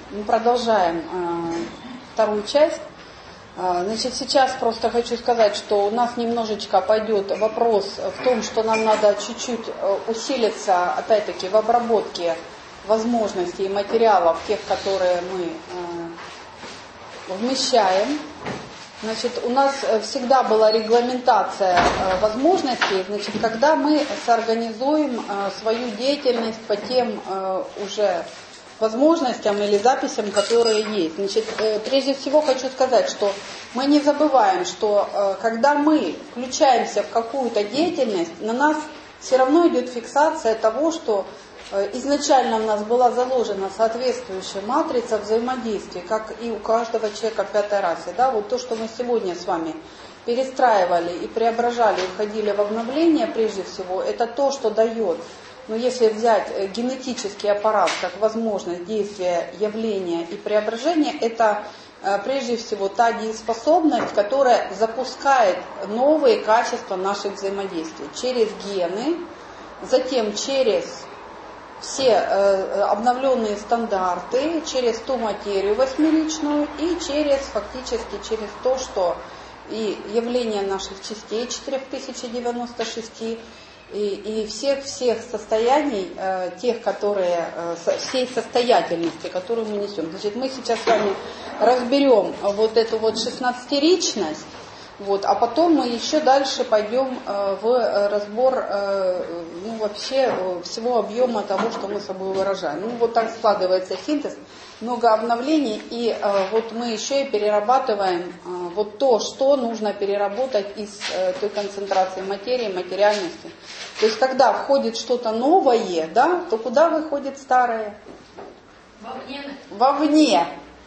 Мы продолжаем вторую часть. Значит, сейчас просто хочу сказать, что у нас немножечко пойдет вопрос в том, что нам надо чуть-чуть усилиться, опять-таки, в обработке возможностей и материалов, тех, которые мы вмещаем. Значит, у нас всегда была регламентация возможностей, значит, когда мы соорганизуем свою деятельность по тем уже возможностям или записям, которые есть. Значит, прежде всего хочу сказать, что мы не забываем, что когда мы включаемся в какую-то деятельность, на нас все равно идет фиксация того, что изначально у нас была заложена соответствующая матрица взаимодействия, как и у каждого человека в пятой расе. Да? Вот то, что мы сегодня с вами перестраивали и преображали, входили в обновление, прежде всего, это то, что дает, ну, если взять генетический аппарат как возможность действия, явления и преображения, это прежде всего та дееспособность, которая запускает новые качества наших взаимодействий через гены, затем через все обновленные стандарты, через ту материю восьмеричную и фактически через то, что и явление наших частей 4096 и всех состояний, тех, которые, всей состоятельности, которую мы несем. Значит, мы сейчас с вами разберем вот эту вот 16-ричность, вот, а потом мы еще дальше пойдем в разбор ну, вообще всего объема того, что мы собой выражаем. Ну, вот так складывается синтез, много обновлений, и вот мы еще и перерабатываем вот то, что нужно переработать из той концентрации материи, материальности. То есть, когда входит что-то новое, да, то куда выходит старое? Вовне. Вовне.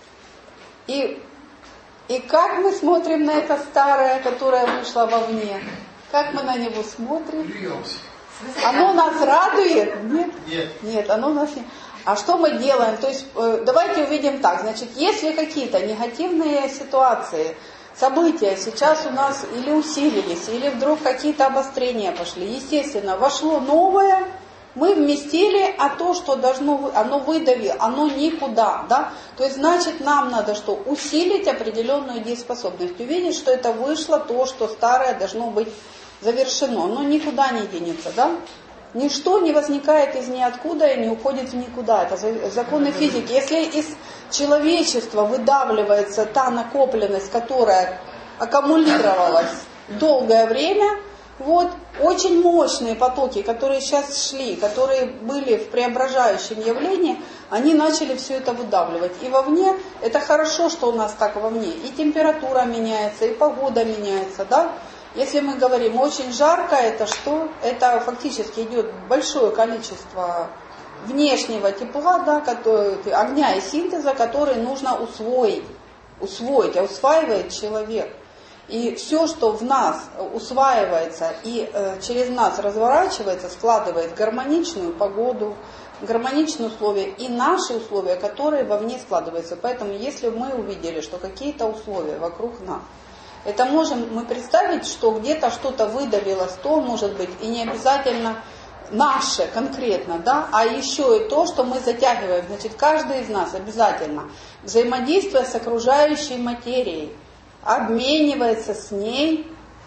И как мы смотрим на это старое, которое вышло вовне? Как мы на него смотрим? Плюемся. Оно нас радует? Нет? Нет. Нет, оно нас не... А что мы делаем? То есть давайте увидим так. Значит, если какие-то негативные ситуации, события сейчас у нас или усилились, или вдруг какие-то обострения пошли, естественно, вошло новое, мы вместили, а то, что должно, оно выдавило, оно никуда, да? То есть, значит, нам надо что? Усилить определенную дееспособность, увидеть, что это вышло, то, что старое должно быть завершено, но никуда не денется, да? Ничто не возникает из ниоткуда и не уходит в никуда, это законы физики. Если из человечества выдавливается та накопленность, которая аккумулировалась долгое время, вот, очень мощные потоки, которые сейчас шли, которые были в преображающем явлении, они начали все это выдавливать. И вовне, это хорошо, что у нас так вовне, и температура меняется, и погода меняется, да? Если мы говорим очень жарко, это что? Это фактически идет большое количество внешнего тепла, да, огня и синтеза, который нужно усвоить, а усваивает человек. И все, что в нас усваивается и через нас разворачивается, складывает гармоничную погоду, гармоничные условия и наши условия, которые вовне складываются. Поэтому если мы увидели, что какие-то условия вокруг нас, это можем мы представить, что где-то что-то выдавилось, то может быть и не обязательно наше конкретно, да, а еще и то, что мы затягиваем. Значит, каждый из нас обязательно, взаимодействуя с окружающей материей, обменивается с ней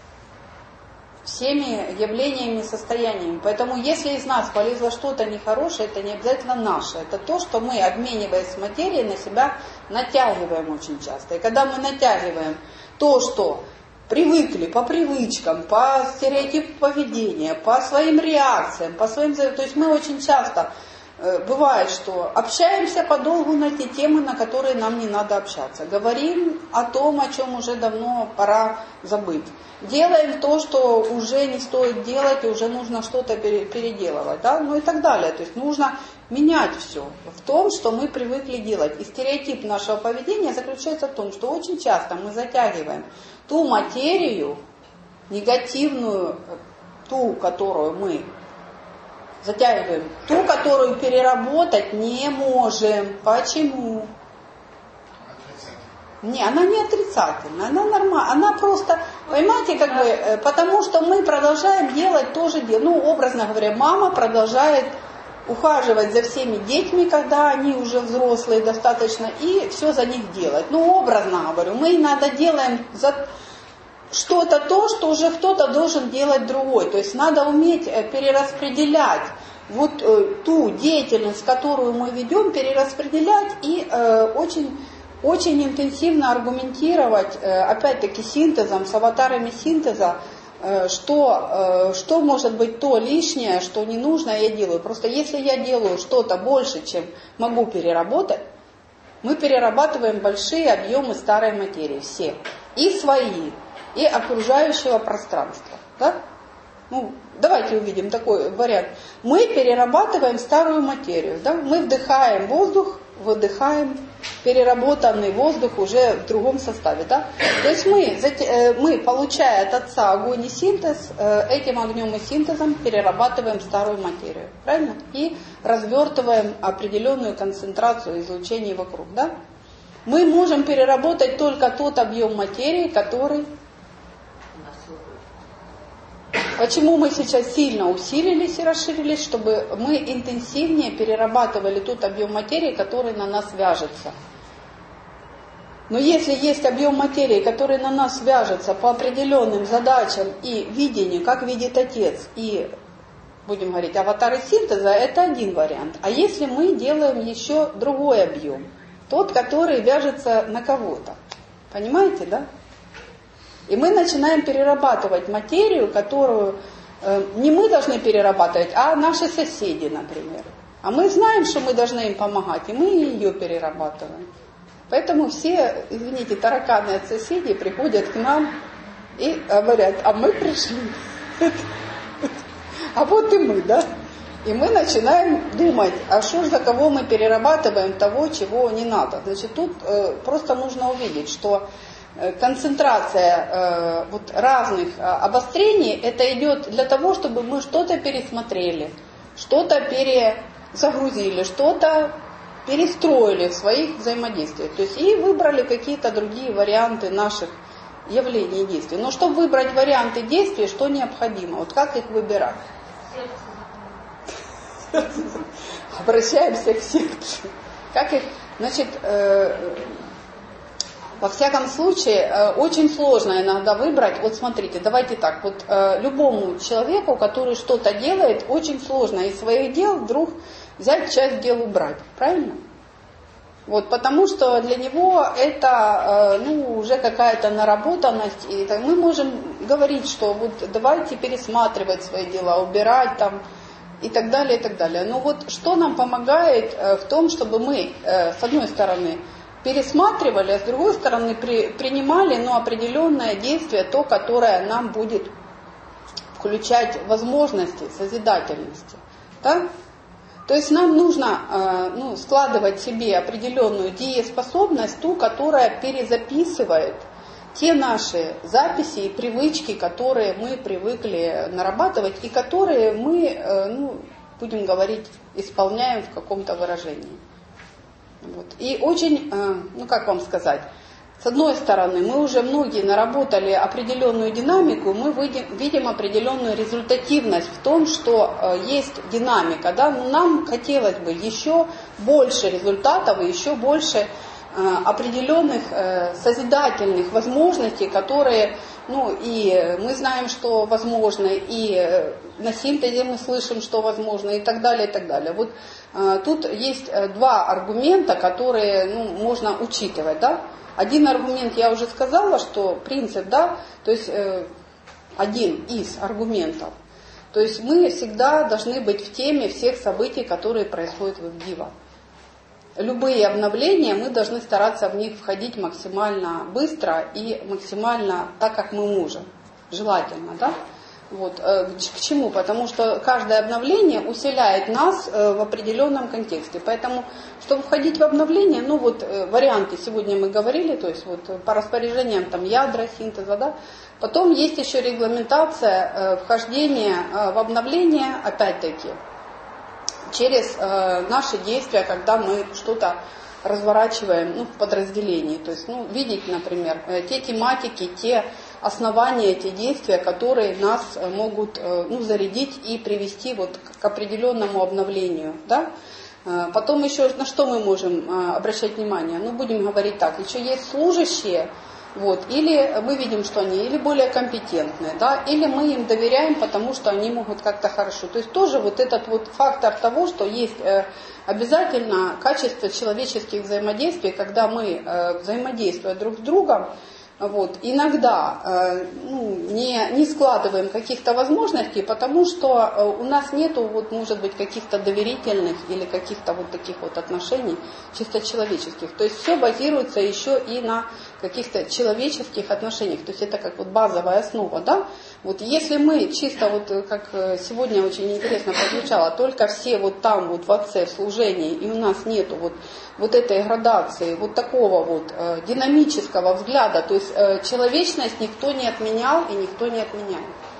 всеми явлениями и состояниями. Поэтому если из нас полезло что-то нехорошее, это не обязательно наше. Это то, что мы, обмениваясь с материей, на себя натягиваем очень часто. И когда мы натягиваем то, что привыкли по привычкам, по стереотипу поведения, по своим реакциям, по своим... То есть мы очень часто, бывает, что общаемся подолгу на те темы, на которые нам не надо общаться. Говорим о том, о чем уже давно пора забыть. Делаем то, что уже не стоит делать, и уже нужно что-то переделывать, да? Ну и так далее. То есть нужно менять все в том, что мы привыкли делать. И стереотип нашего поведения заключается в том, что очень часто мы затягиваем ту материю, негативную, ту, которую мы затягиваем, ту, которую переработать не можем. Почему? Не, она не отрицательная, она нормальная, она просто, понимаете, как бы, потому что мы продолжаем делать то же дело. Ну, образно говоря, мама продолжает ухаживать за всеми детьми, когда они уже взрослые достаточно, и все за них делать. Ну, образно говорю, мы иногда делаем за что-то то, что уже кто-то должен делать другой. То есть надо уметь перераспределять вот ту деятельность, которую мы ведем, перераспределять и очень, очень интенсивно аргументировать, опять-таки синтезом, с аватарами синтеза, что может быть то лишнее, что не нужно, я делаю. Просто если я делаю что-то больше, чем могу переработать, мы перерабатываем большие объемы старой материи, все. И свои, и окружающего пространства. Да? Ну, давайте увидим такой вариант. Мы перерабатываем старую материю. Да? Мы вдыхаем воздух, выдыхаем переработанный воздух уже в другом составе. Да? То есть мы, получая от Отца огонь и синтез, этим огнем и синтезом перерабатываем старую материю. Правильно? И развертываем определенную концентрацию излучений вокруг. Да? Мы можем переработать только тот объем материи, который... Почему мы сейчас сильно усилились и расширились, чтобы мы интенсивнее перерабатывали тот объем материи, который на нас вяжется. Но если есть объем материи, который на нас вяжется по определенным задачам и видению, как видит Отец, и, будем говорить, аватары синтеза, это один вариант. А если мы делаем еще другой объем, тот, который вяжется на кого-то. Понимаете, да? И мы начинаем перерабатывать материю, которую не мы должны перерабатывать, а наши соседи, например. А мы знаем, что мы должны им помогать, и мы ее перерабатываем. Поэтому все, извините, тараканы от соседей приходят к нам и говорят, а мы пришли. А вот и мы, да? И мы начинаем думать, а что ж за кого мы перерабатываем того, чего не надо. Значит, тут просто нужно увидеть, что концентрация вот разных обострений, это идет для того, чтобы мы что-то пересмотрели, что-то перезагрузили, что-то перестроили в своих взаимодействиях. То есть и выбрали какие-то другие варианты наших явлений и действий. Но чтобы выбрать варианты действий, что необходимо? Вот как их выбирать? Обращаемся к сердцу. Как их? Значит, во всяком случае, очень сложно иногда выбрать. Вот смотрите, давайте так. Вот любому человеку, который что-то делает, очень сложно из своих дел вдруг взять часть дел убрать. Правильно? Вот, потому что для него это уже какая-то наработанность. И мы можем говорить, что вот давайте пересматривать свои дела, убирать там и так далее, и так далее. Но вот что нам помогает в том, чтобы мы, с одной стороны, пересматривали, а с другой стороны принимали определенное действие, то, которое нам будет включать возможности созидательности. Да? То есть нам нужно складывать себе определенную дееспособность, ту, которая перезаписывает те наши записи и привычки, которые мы привыкли нарабатывать и которые мы, будем говорить, исполняем в каком-то выражении. Вот. И очень, как вам сказать, с одной стороны, мы уже многие наработали определенную динамику, мы видим определенную результативность в том, что есть динамика. Да? Но нам хотелось бы еще больше результатов и еще больше определенных созидательных возможностей, которые, и мы знаем, что возможно, и на синтезе мы слышим, что возможно, и так далее, и так далее. Вот тут есть два аргумента, которые можно учитывать. Да? Один аргумент я уже сказала, что принцип, да, то есть один из аргументов. То есть мы всегда должны быть в теме всех событий, которые происходят в Дива. Любые обновления, мы должны стараться в них входить максимально быстро и максимально так, как мы можем. Желательно, да? Вот. К чему? Потому что каждое обновление усиляет нас в определенном контексте. Поэтому, чтобы входить в обновление, варианты сегодня мы говорили, то есть по распоряжениям ядра, синтеза, да. Потом есть еще регламентация вхождения в обновление, опять-таки, через наши действия, когда мы что-то разворачиваем в подразделении. То есть видеть, например, те тематики, те основания, те действия, которые нас могут зарядить и привести вот к определенному обновлению. Да? Потом еще на что мы можем обращать внимание? Будем говорить так, еще есть служащие, вот, или мы видим, что они или более компетентные, да, или мы им доверяем, потому что они могут как-то хорошо. То есть тоже вот этот вот фактор того, что есть обязательно качество человеческих взаимодействий, когда мы, взаимодействуя друг с другом, вот, иногда не складываем каких-то возможностей, потому что у нас нету, вот, может быть, каких-то доверительных или каких-то вот таких вот отношений чисто человеческих. То есть все базируется еще и на каких-то человеческих отношениях. То есть это как вот базовая основа, да? Вот если мы чисто, вот как сегодня очень интересно прозвучало, только все вот там вот в отце в служении, и у нас нету вот этой градации, вот такого вот динамического взгляда, то есть человечность никто не отменял и никто не отменяет.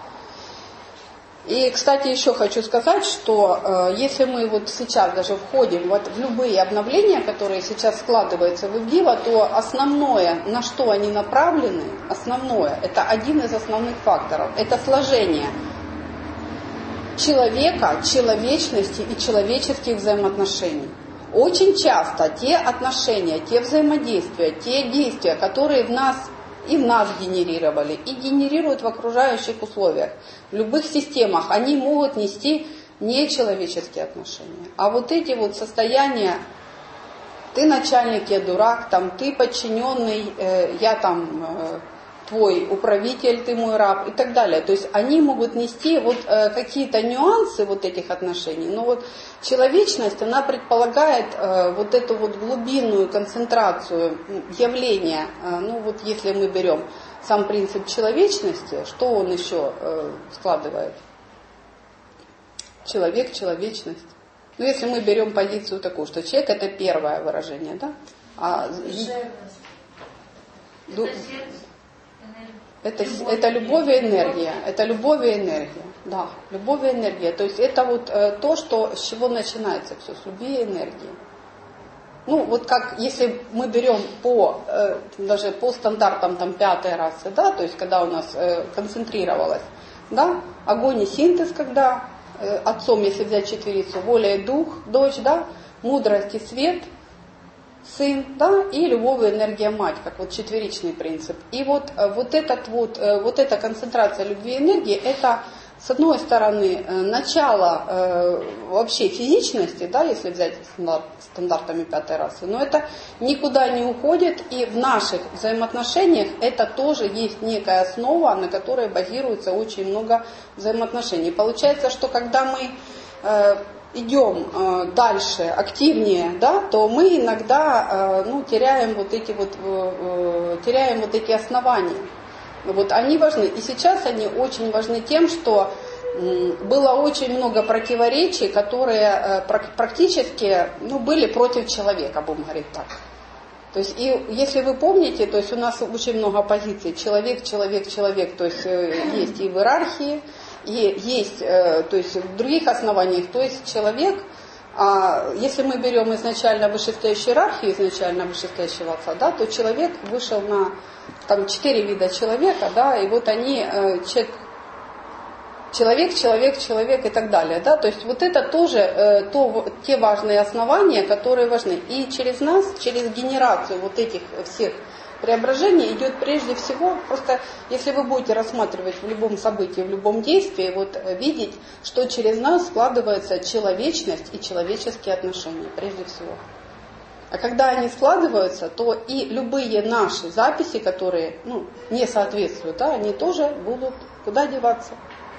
И, кстати, еще хочу сказать, что если мы вот сейчас даже входим вот в любые обновления, которые сейчас складываются в Ивгива, то основное, на что они направлены, основное, это один из основных факторов, это сложение человека, человечности и человеческих взаимоотношений. Очень часто те отношения, те взаимодействия, те действия, которые в нас генерировали и генерируют в окружающих условиях, в любых системах, они могут нести не человеческие отношения, а вот эти вот состояния: ты начальник, я дурак, там, ты подчиненный, я там твой управитель, ты мой раб и так далее. То есть они могут нести вот какие-то нюансы вот этих отношений, но вот человечность, она предполагает вот эту вот глубинную концентрацию явления. Вот если мы берем сам принцип человечности, что он еще складывает? Человек, человечность. Если мы берем позицию такую, что человек — это первое выражение, да? Это любовь и энергия. Это любовь и энергия. Да, любовь и энергия. То есть это вот то, с чего начинается все, с любви и энергии. Вот как если мы берем даже по стандартам там, 5-й расы, да, то есть когда у нас концентрировалось, да, огонь и синтез, когда отцом, если взять четверицу, воля и дух, дочь, да, мудрость и свет, сын, да, и любовь и энергия мать, как вот четверичный принцип. И вот эта концентрация любви и энергии, это, с одной стороны, начало вообще физичности, да, если взять стандартами 5-й расы, но это никуда не уходит, и в наших взаимоотношениях это тоже есть некая основа, на которой базируется очень много взаимоотношений. Получается, что когда мы идем дальше, активнее, да, то мы иногда теряем вот эти основания. Вот они важны. И сейчас они очень важны тем, что было очень много противоречий, которые практически были против человека, будем говорить так. То есть, и если вы помните, то есть у нас очень много позиций: человек, человек, человек, то есть есть и в иерархии, и есть, то есть в других основаниях, то есть человек, если мы берем изначально вышестоящую иерархию, изначально вышестоящего отца, да, то человек вышел на там 4 вида человека, да, и вот они, человек, человек, человек и так далее, да, то есть вот это тоже те важные основания, которые важны. И через нас, через генерацию вот этих всех преображение идет прежде всего, просто если вы будете рассматривать в любом событии, в любом действии, вот видеть, что через нас складывается человечность и человеческие отношения, прежде всего. А когда они складываются, то и любые наши записи, которые не соответствуют, да, они тоже будут куда деваться.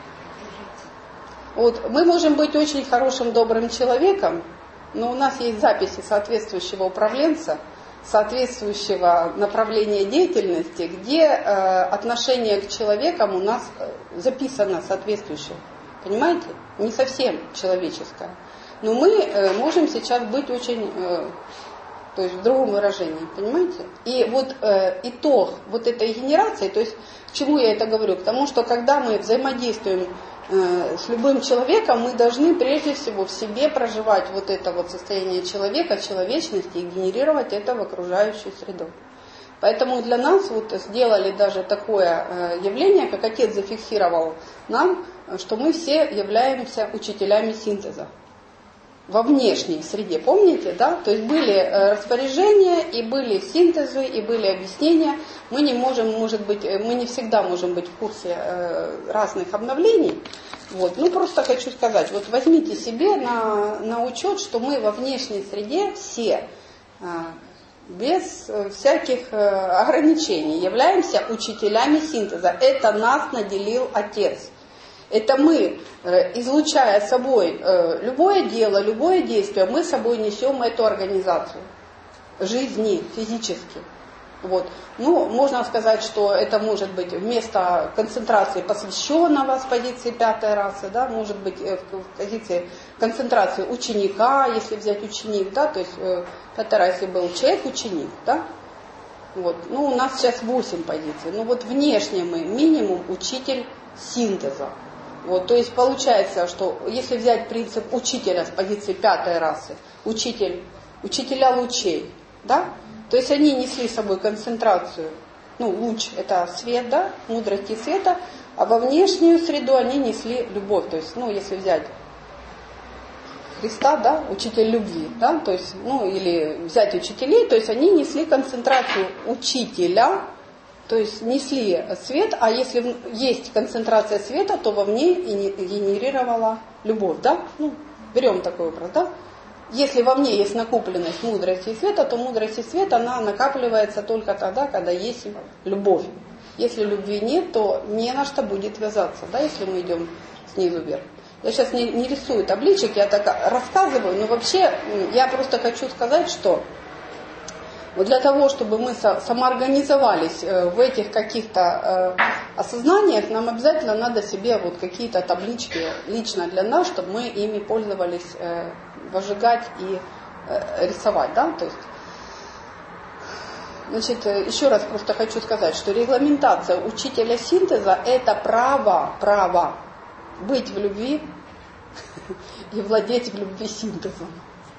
Вот мы можем быть очень хорошим, добрым человеком, но у нас есть записи соответствующего управленца, соответствующего направления деятельности, где отношение к человекам у нас записано соответствующее. Понимаете? Не совсем человеческое. Но мы можем сейчас быть очень, то есть в другом выражении, понимаете? И вот итог вот этой генерации, то есть к чему я это говорю? К тому, что когда мы взаимодействуем с любым человеком, мы должны прежде всего в себе проживать вот это вот состояние человека, человечности и генерировать это в окружающую среду. Поэтому для нас вот сделали даже такое явление, как Отец зафиксировал нам, что мы все являемся учителями синтеза во внешней среде, помните, да? То есть были распоряжения, и были синтезы, и были объяснения. Мы не можем, может быть, мы не всегда можем быть в курсе разных обновлений. Вот. Ну, просто хочу сказать, вот возьмите себе на учет, что мы во внешней среде все, без всяких ограничений, являемся учителями синтеза. Это нас наделил Отец. Это мы, излучая собой любое дело, любое действие, мы собой несем эту организацию жизни физически. Вот. Ну, можно сказать, что это может быть вместо концентрации посвященного с позиции пятой расы, да, может быть в позиции концентрации ученика, если взять ученик, да, то есть пятая раса был человек-ученик, да. Вот. Ну, у нас сейчас 8 позиций. Ну, вот внешне мы минимум учитель синтеза. Вот, то есть получается, что если взять принцип учителя с позиции пятой расы, учителя лучей, да, то есть они несли с собой концентрацию, ну, луч это свет, да, мудрости света, а во внешнюю среду они несли любовь. То есть, ну, если взять Христа, да, учитель любви, да, то есть, ну, или взять учителей, то есть они несли концентрацию учителя, то есть несли свет, а если есть концентрация света, то вовне генерировала любовь, да? Ну, берем такой образ, да? Если во мне есть накопленность мудрости и света, то мудрость и свет, она накапливается только тогда, когда есть любовь. Если любви нет, то не на что будет вязаться, да, если мы идем снизу вверх. Я сейчас не рисую табличек, я так рассказываю, но вообще я просто хочу сказать, что вот для того, чтобы мы самоорганизовались в этих каких-то осознаниях, нам обязательно надо себе вот какие-то таблички лично для нас, чтобы мы ими пользовались, возжигать и рисовать, да, то есть, значит, еще раз просто хочу сказать, что регламентация учителя синтеза – это право быть в любви и владеть в любви синтезом.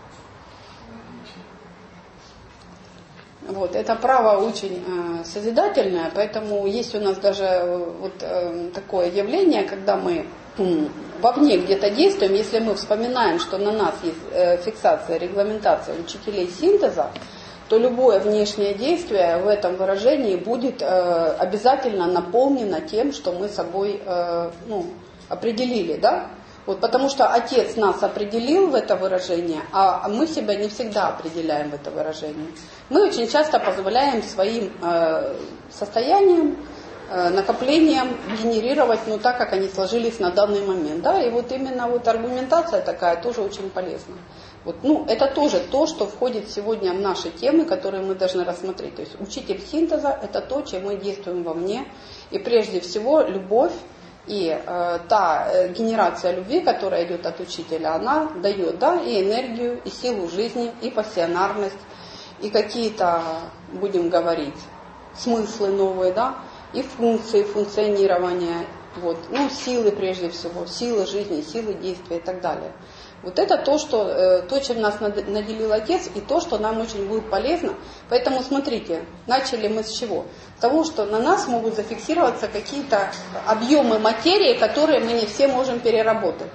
Вот, это право очень созидательное, поэтому есть у нас даже вот такое явление, когда мы вовне где-то действуем, если мы вспоминаем, что на нас есть фиксация, регламентация учителей синтеза, то любое внешнее действие в этом выражении будет обязательно наполнено тем, что мы собой определили, да? Вот, потому что Отец нас определил в это выражение, а мы себя не всегда определяем в это выражение. Мы очень часто позволяем своим состояниям, накоплениям генерировать, ну, так, как они сложились на данный момент. Да? И вот именно вот аргументация такая тоже очень полезна. Вот, ну, это тоже то, что входит сегодня в наши темы, которые мы должны рассмотреть. То есть учитель синтеза – это то, чем мы действуем вовне. И прежде всего любовь. И та генерация любви, которая идет от учителя, она дает, да, и энергию, и силу жизни, и пассионарность, и какие-то, будем говорить, смыслы новые, да, и функции, функционирования, вот, ну, силы прежде всего, силы жизни, силы действия и так далее. Вот это то, чем нас наделил Отец, и то, что нам очень будет полезно. Поэтому смотрите, начали мы с чего? С того, что на нас могут зафиксироваться какие-то объемы материи, которые мы не все можем переработать.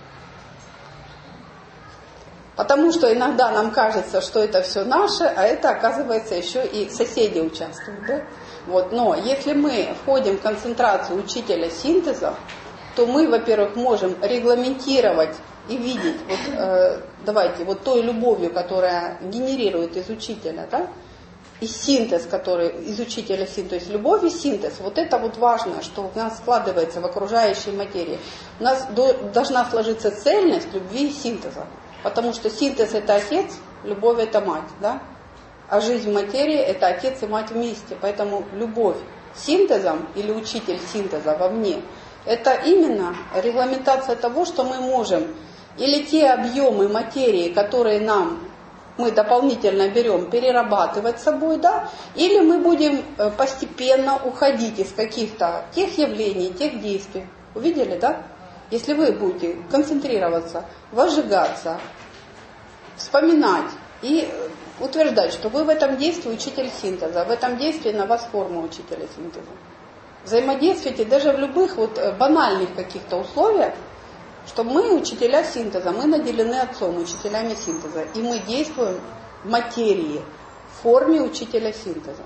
Потому что иногда нам кажется, что это все наше, а это, оказывается, еще и соседи участвуют. Да? Вот. Но если мы входим в концентрацию учителя синтеза, то мы, во-первых, можем регламентировать и видеть, вот, давайте, вот той любовью, которая генерирует из учителя, да, и синтез, который из учителя синтез, то есть любовь и синтез, вот это вот важно, что у нас складывается в окружающей материи. У нас должна сложиться цельность любви и синтеза, потому что синтез – это Отец, любовь – это мать, да, а жизнь в материи – это Отец и мать вместе, поэтому любовь синтезом или учитель синтеза вовне – это именно регламентация того, что мы можем или те объемы материи, которые мы дополнительно берем, перерабатывать собой, да, или мы будем постепенно уходить из каких-то тех явлений, тех действий. Увидели, да? Если вы будете концентрироваться, возжигаться, вспоминать и утверждать, что вы в этом действии учитель синтеза, в этом действии на вас форма учителя синтеза. Взаимодействуйте даже в любых вот банальных каких-то условиях, что мы учителя синтеза, мы наделены Отцом учителями синтеза, и мы действуем в материи, в форме учителя синтеза.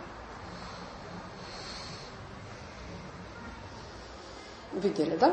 Видели, да?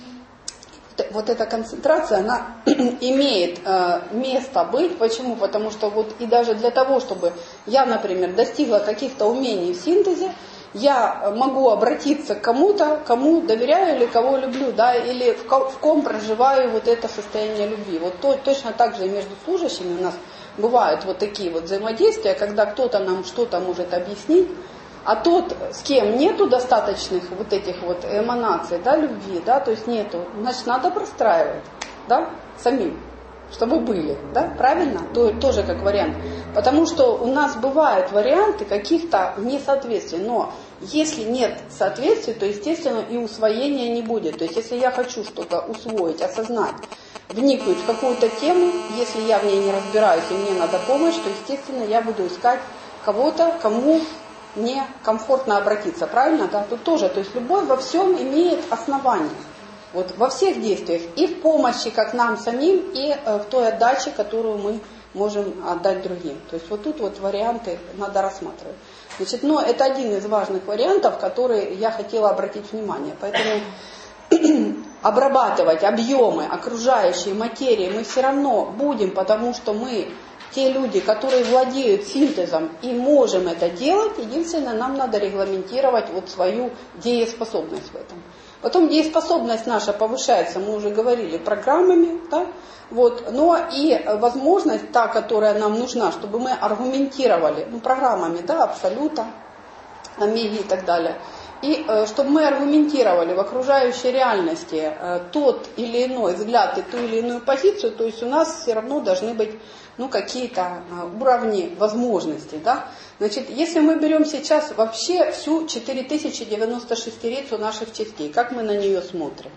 Вот эта концентрация, она имеет место быть. Почему? Потому что вот и даже для того, чтобы я, например, достигла каких-то умений в синтезе, я могу обратиться к кому-то, кому доверяю или кого люблю, да, или в ком проживаю вот это состояние любви. Вот точно так же и между служащими у нас бывают вот такие вот взаимодействия, когда кто-то нам что-то может объяснить, а тот, с кем нету достаточных вот этих вот эманаций, да, любви, да, то есть нету, значит, надо простраивать, да, самим, чтобы были, да, правильно? Тоже как вариант. Потому что у нас бывают варианты каких-то несоответствий, но если нет соответствий, то, естественно, и усвоения не будет. То есть, если я хочу что-то усвоить, осознать, вникнуть в какую-то тему, если я в ней не разбираюсь и мне надо помощь, то, естественно, я буду искать кого-то, кому мне комфортно обратиться, правильно? Да? Тут тоже, то есть любовь во всем имеет основание. Вот во всех действиях, и в помощи, как нам самим, и в той отдаче, которую мы можем отдать другим. То есть вот тут вот варианты надо рассматривать. Значит, но это один из важных вариантов, который я хотела обратить внимание. Поэтому обрабатывать объемы окружающей материи мы все равно будем, потому что мы те люди, которые владеют синтезом и можем это делать. Единственное, нам надо регламентировать вот свою дееспособность в этом. Потом дееспособность наша повышается, мы уже говорили, программами, да? Вот, но и возможность, та, которая нам нужна, чтобы мы аргументировали, ну, программами, да, абсолюта, омеги и так далее, и чтобы мы аргументировали в окружающей реальности тот или иной взгляд и ту или иную позицию, то есть у нас все равно должны быть, ну, какие-то уровни возможностей, да. Значит, если мы берем сейчас вообще всю 4096-рицу наших частей, как мы на нее смотрим?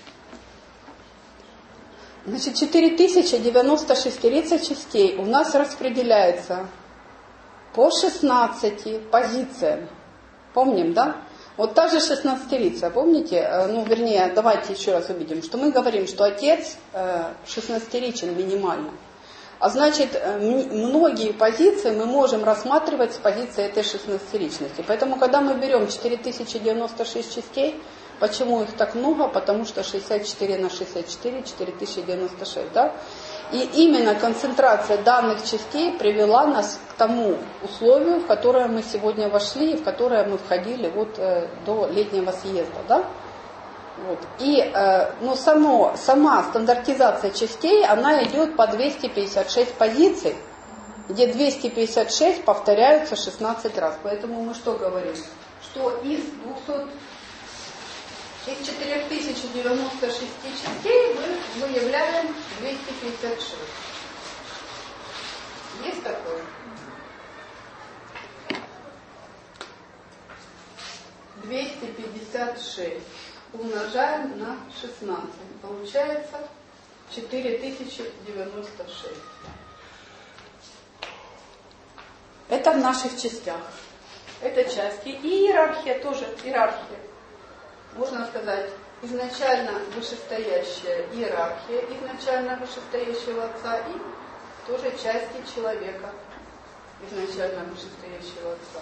Значит, 4096-рица частей у нас распределяется по 16 позициям. Помним, да? Вот та же 16-рица, помните? Ну, вернее, давайте еще раз увидим, что мы говорим, что Отец 16-ричен минимально. А значит, многие позиции мы можем рассматривать с позиции этой 16-ричности. Поэтому, когда мы берем 4096 частей, почему их так много? Потому что 64 на 64, 4096, да? И именно концентрация данных частей привела нас к тому условию, в которое мы сегодня вошли, и в которое мы входили вот до летнего съезда, да? Вот. И ну, сама стандартизация частей, она идет по 256 позиций, где 256 повторяются 16 раз. Поэтому мы что говорим? Что из 4096 частей мы выявляем 256. Есть такое? 256 умножаем на 16. Получается 4096. Это в наших частях. Это части. И иерархия тоже. Иерархия. Можно сказать, изначально вышестоящая иерархия, изначально вышестоящего Отца и тоже части человека, изначально вышестоящего Отца.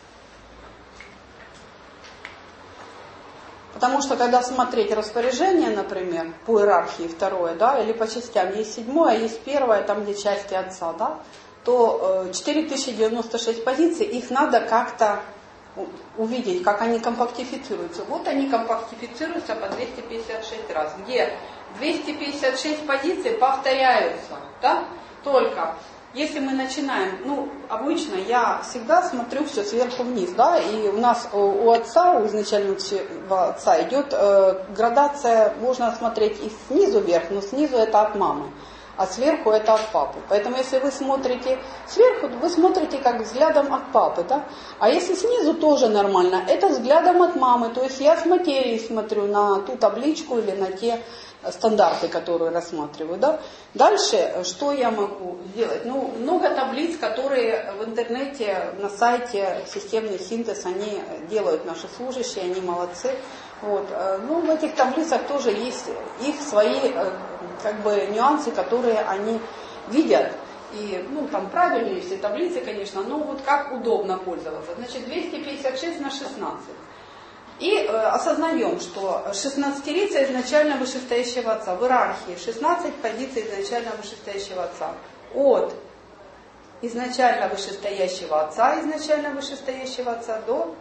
Потому что, когда смотреть распоряжение, например, по иерархии второе, да, или по частям, есть седьмое, есть первое, там, где части Отца, да, то 4096 позиций, их надо как-то увидеть, как они компактифицируются. Вот они компактифицируются по 256 раз, где 256 позиций повторяются, да, только если мы начинаем, ну, обычно я всегда смотрю все сверху вниз, да, и у нас у Отца, у изначального Отца идет градация, можно смотреть и снизу вверх, но снизу это от мамы, а сверху это от папы. Поэтому если вы смотрите сверху, вы смотрите как взглядом от папы, да, а если снизу тоже нормально, это взглядом от мамы, то есть я с материи смотрю на ту табличку или на те стандарты, которые рассматриваю. Да? Дальше, что я могу сделать? Ну, много таблиц, которые в интернете, на сайте «Системный синтез», они делают наши служащие, они молодцы. Вот. Ну, в этих таблицах тоже есть их свои как бы нюансы, которые они видят. И, ну, там правильные все таблицы, конечно, но вот как удобно пользоваться. Значит, 256 на 16. И осознаем, что 16-рица изначально вышестоящего отца. В иерархии 16 позиций изначально вышестоящего отца. От изначально вышестоящего отца до...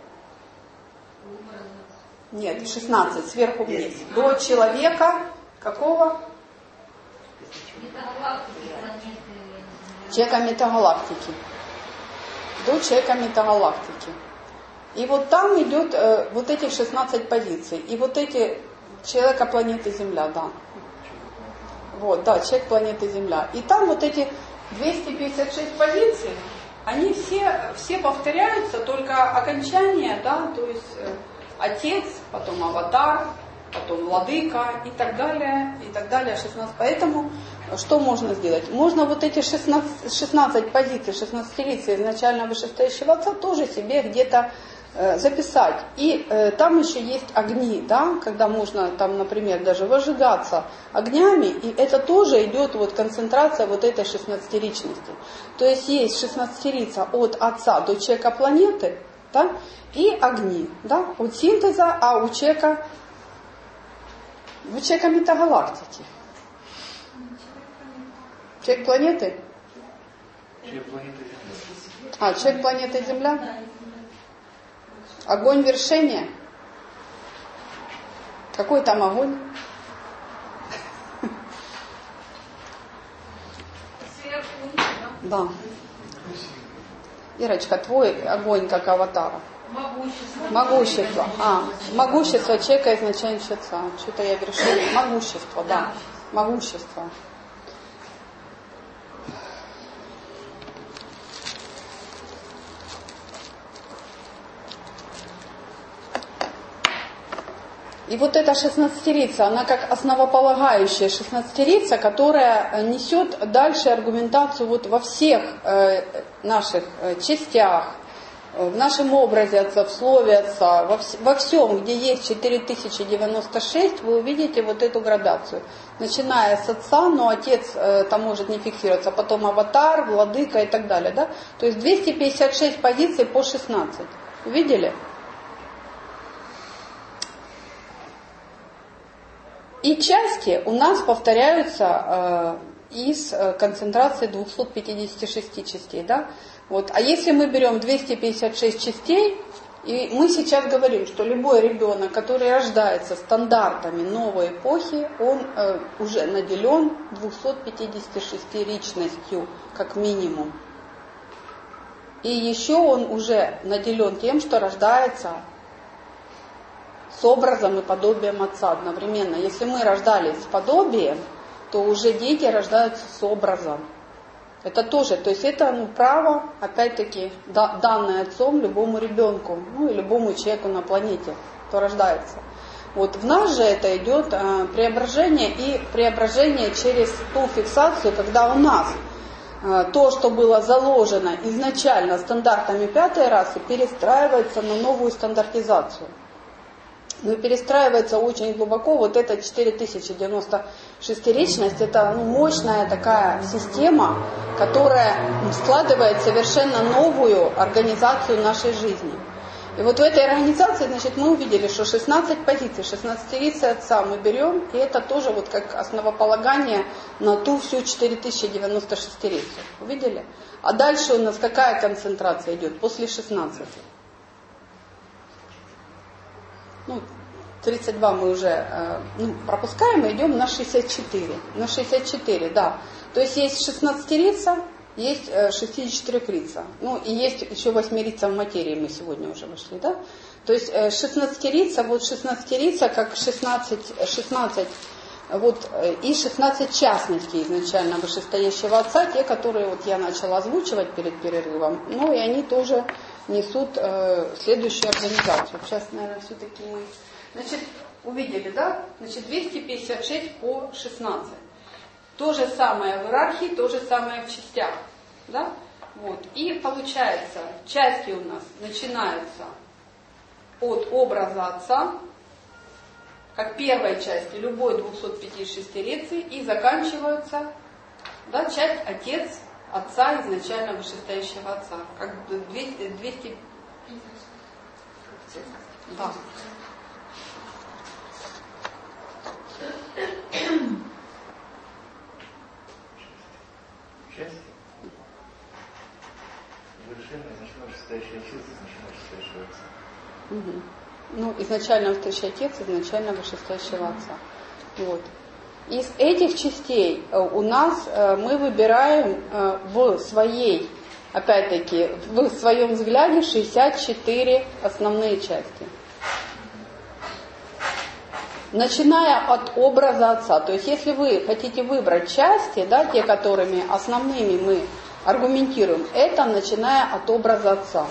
Нет, 16, сверху вниз. До человека какого? Человека метагалактики. До человека метагалактики. И вот там идет вот этих 16 позиций. И вот эти человека планеты Земля, да. Вот, да, человек планеты Земля. И там вот эти 256 позиций, они все повторяются, только окончание, да, то есть отец, потом аватар, потом владыка и так далее, 16. Поэтому что можно сделать? Можно вот эти 16 позиций, 16-рицы изначально вышестоящего отца тоже себе где-то записать. И там еще есть огни, да, когда можно там, например, даже возжигаться огнями, и это тоже идет вот концентрация вот этой 16-ричности. То есть есть 16-рица от отца до человека планеты, да, и огни, да, от синтеза, а у человека метагалактики. Человек планеты? Человек планеты Земля. А, человек планеты Земля? Огонь вершения? Какой там огонь? Сверху вниз, да? Да. Ирочка, твой огонь как аватара. Могущество. Могущество человека изначально отца. Что-то я вершила. Могущество, да. Могущество. И вот эта 16-рица, она как основополагающая 16-рица, которая несет дальше аргументацию вот во всех наших частях, в нашем образе отца, в слове отца, во всем, где есть 4096, вы увидите вот эту градацию. Начиная с отца, но отец там может не фиксироваться, потом аватар, владыка и так далее. Да? То есть 256 позиций по 16. Увидели? И части у нас повторяются из концентрации 256 частей. Да? Вот. А если мы берем 256 частей, и мы сейчас говорим, что любой ребенок, который рождается стандартами новой эпохи, он уже наделен 256-ричностью, как минимум. И еще он уже наделен тем, что рождается с образом и подобием отца одновременно. Если мы рождались с подобием, то уже дети рождаются с образом. Это тоже, то есть это право, опять-таки, данное отцом любому ребенку, и любому человеку на планете, кто рождается. Вот в нас же это идет преображение, и преображение через ту фиксацию, когда у нас то, что было заложено изначально стандартами пятой расы, перестраивается на новую стандартизацию. Но перестраивается очень глубоко. Вот эта 4096-ричность, это мощная такая система, которая складывает совершенно новую организацию нашей жизни. И вот в этой организации, значит, мы увидели, что 16 позиций, 16-рицы отца мы берем, и это тоже вот как основополагание на ту всю 4096-рицу. Увидели? А дальше у нас какая концентрация идет после 16? 32 мы уже пропускаем и идем на 64. На 64, да. То есть есть 16-рица, есть 64-рица. И есть еще 8-рица в материи, мы сегодня уже вышли, да. То есть 16-рица, вот 16-рица как 16 вот, и 16 частностей изначально вышестоящего отца, те, которые вот я начала озвучивать перед перерывом, и они тоже несут следующую организацию. Сейчас, наверное, все-таки мы... Значит, Увидели, да? Значит, 256 по 16. То же самое в иерархии, то же самое в частях. Да? Вот. И получается, части у нас начинаются от образа Отца, как первой части любой 256-рицей, и заканчиваются, да, часть Отец, Отца, изначально вышестоящего Отца. Как 200... Да. Часть. Вершина, изначально вышестоящий Отец, изначально вышестоящего Отца. Угу. Ну, изначально вышестоящий Отец, изначально вышестоящего Отца. Вот. Из этих частей у нас мы выбираем в своей, опять-таки, в своем взгляде 64 основные части. Начиная от образа Отца. То есть, если вы хотите выбрать части, да, те, которыми основными мы аргументируем, это начиная от образа Отца.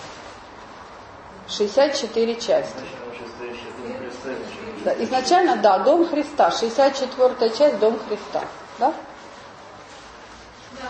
64 части. Да, изначально, да, Дом Христа, 64-я часть, Дом Христа. Да? Да.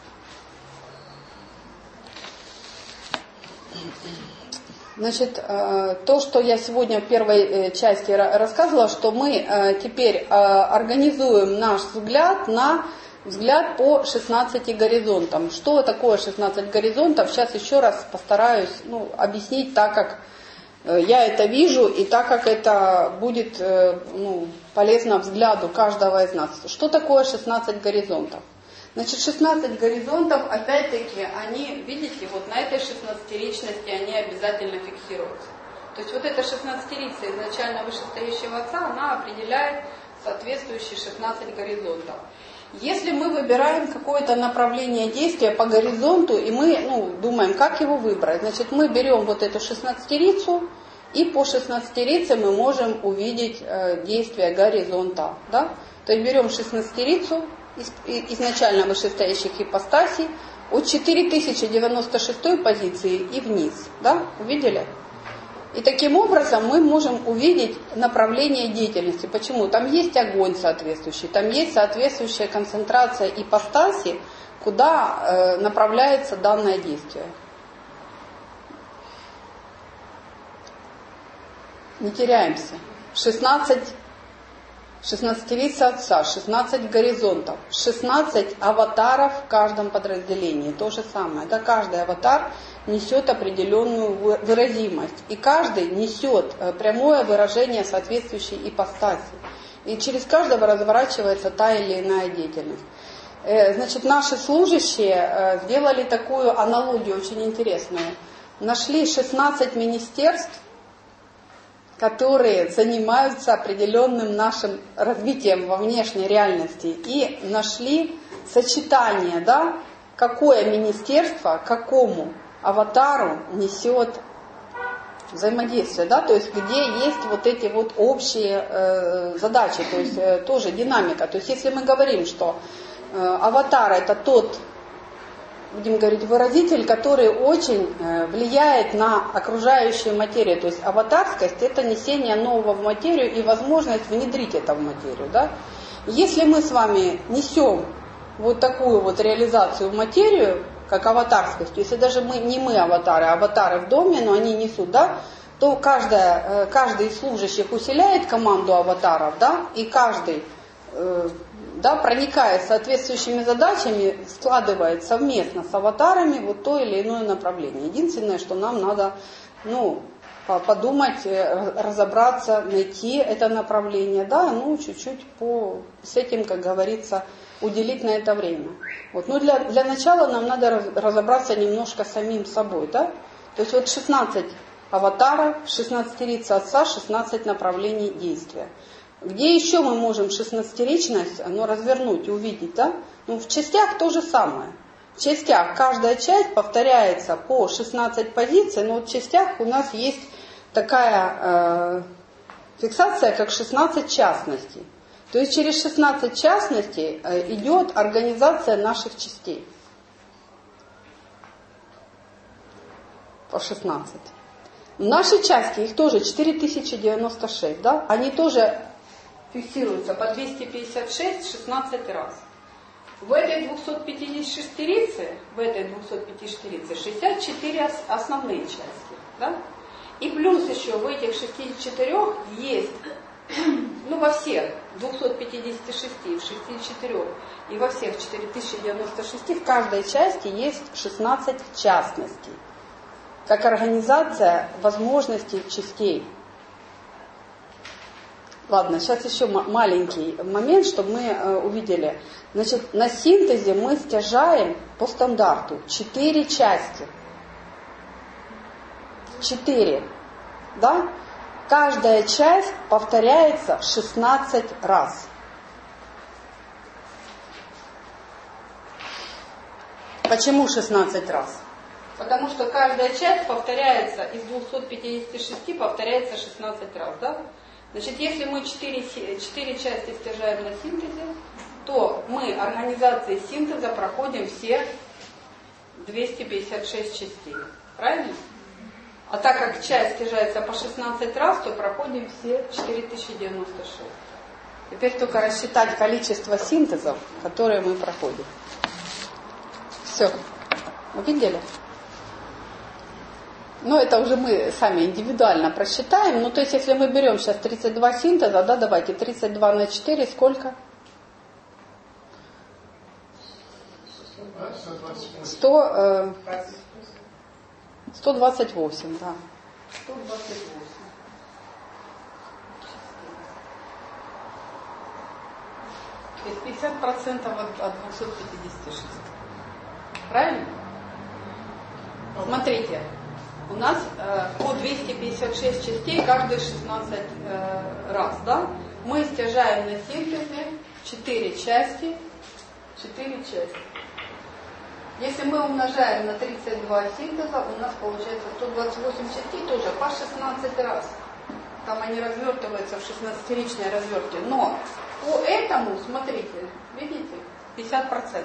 Значит, то, что я сегодня в первой части рассказывала, что мы теперь организуем наш взгляд на взгляд по 16 горизонтам. Что такое 16 горизонтов? Сейчас еще раз постараюсь объяснить так, как я это вижу, и так, как это будет полезно взгляду каждого из нас. Что такое 16 горизонтов? Значит, 16 горизонтов, опять-таки, они, видите, вот на этой 16-ричности они обязательно фиксируются. То есть вот эта 16-рица изначально вышестоящего Отца, она определяет соответствующие 16 горизонтов. Если мы выбираем какое-то направление действия по горизонту, и мы думаем, как его выбрать, значит, мы берем вот эту 16-рицу, и по 16-рице мы можем увидеть действие горизонта. Да? То есть берем 16-рицу, изначально вышестоящих ипостасей, от 4096 позиции и вниз. Да? Увидели? И таким образом мы можем увидеть направление деятельности. Почему? Там есть огонь соответствующий, там есть соответствующая концентрация ипостаси, куда направляется данное действие. Не теряемся. 16-рица Отца, 16 горизонтов, 16 аватаров в каждом подразделении. То же самое. Да, каждый аватар несет определенную выразимость. И каждый несет прямое выражение соответствующей ипостаси. И через каждого разворачивается та или иная деятельность. Значит, наши служащие сделали такую аналогию очень интересную. Нашли 16 министерств, которые занимаются определенным нашим развитием во внешней реальности. И нашли сочетание, да, какое министерство, какому аватару несет взаимодействие, да, то есть где есть вот эти вот общие задачи, то есть тоже динамика. То есть если мы говорим, что аватар это тот, будем говорить, выразитель, который очень влияет на окружающую материю. То есть аватарскость это несение нового в материю и возможность внедрить это в материю. Да? Если мы с вами несем вот такую вот реализацию в материю, как аватарскость, если даже не мы аватары, а аватары в доме, но они несут, да, то каждый из служащих усиляет команду аватаров, да, и каждый, да, проникая соответствующими задачами, складывает совместно с аватарами вот то или иное направление. Единственное, что нам надо, подумать, разобраться, найти это направление, да, чуть-чуть с этим, как говорится, уделить на это время. Вот. Но для начала нам надо разобраться немножко с самим собой, да. То есть вот 16 аватаров, 16-рица Отца, 16 направлений действия. Где еще мы можем 16-ричность развернуть и увидеть, да? В частях то же самое. В частях каждая часть повторяется по 16 позиций, но в частях у нас есть такая фиксация, как 16 частностей. То есть через 16 частностей идет организация наших частей. По 16. Наши части, их тоже 4096, да? Они тоже фиксируются по 256 16 раз. В этой 254 64 основные части, да? И плюс еще в этих 64 есть, ну во всех 256, в 64 и во всех 4096 в каждой части есть 16 частностей, как организация возможностей частей. Ладно, сейчас еще маленький момент, чтобы мы увидели. Значит, на синтезе мы стяжаем по стандарту 4 части. 4. Да? Каждая часть повторяется 16 раз. Почему 16 раз? Потому что каждая часть повторяется, из 256 повторяется 16 раз, да? Значит, если мы 4 части стяжаем на синтезе, то мы организацией синтеза проходим все 256 частей. Правильно? А так как часть стяжается по 16 раз, то проходим все 4096. Теперь только рассчитать количество синтезов, которые мы проходим. Все. Увидели? Но это уже мы сами индивидуально просчитаем. Ну, то есть, если мы берем сейчас 32 синтеза, да, давайте 32 на 4, сколько? 128, да. 128. То есть 50% от 256. Правильно? Смотрите. У нас по 256 частей каждые 16 раз, да? Мы стяжаем на синтезе 4 части, 4 части. Если мы умножаем на 32 синтеза, у нас получается 128 частей тоже по 16 раз. Там они развертываются в 16-ричной развертке. Но по этому, смотрите, видите, 50%.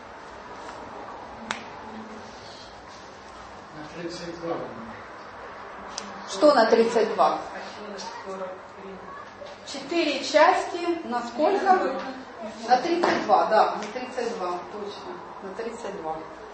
На 32. Что на 32? 4 части на сколько? На 32, да, на 32, точно, на 32.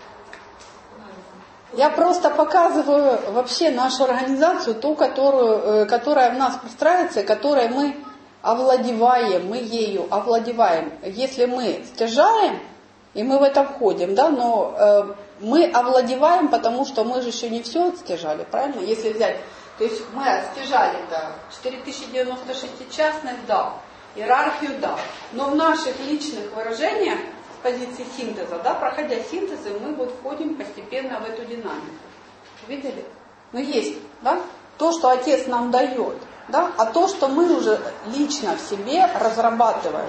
Я просто показываю вообще нашу организацию, ту, которая в нас простраивается, которой мы овладеваем, мы ею овладеваем. Если мы стяжаем, и мы в это входим, да, но мы овладеваем, потому что мы же еще не все отстяжали, правильно? Если взять, то есть мы отстяжали, да, 4096 частных, да, иерархию, да, но в наших личных выражениях с позиции синтеза, да, проходя синтезы, мы вот входим постепенно в эту динамику. Видели? Ну есть, да, то, что Отец нам дает, да, а то, что мы уже лично в себе разрабатываем.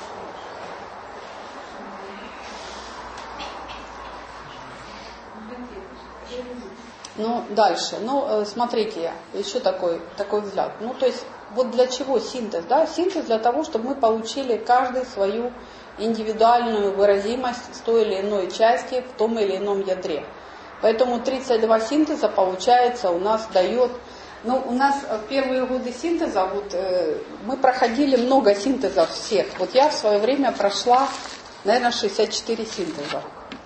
Ну, дальше. Ну, смотрите, еще такой взгляд. Ну, то есть, вот для чего синтез? Да? Синтез для того, чтобы мы получили каждый свою индивидуальную выразимость с той или иной части в том или ином ядре. Поэтому 32 синтеза, получается, у нас дает... Ну, у нас в первые годы синтеза, вот, мы проходили много синтезов всех. Вот я в свое время прошла, наверное, 64 синтеза.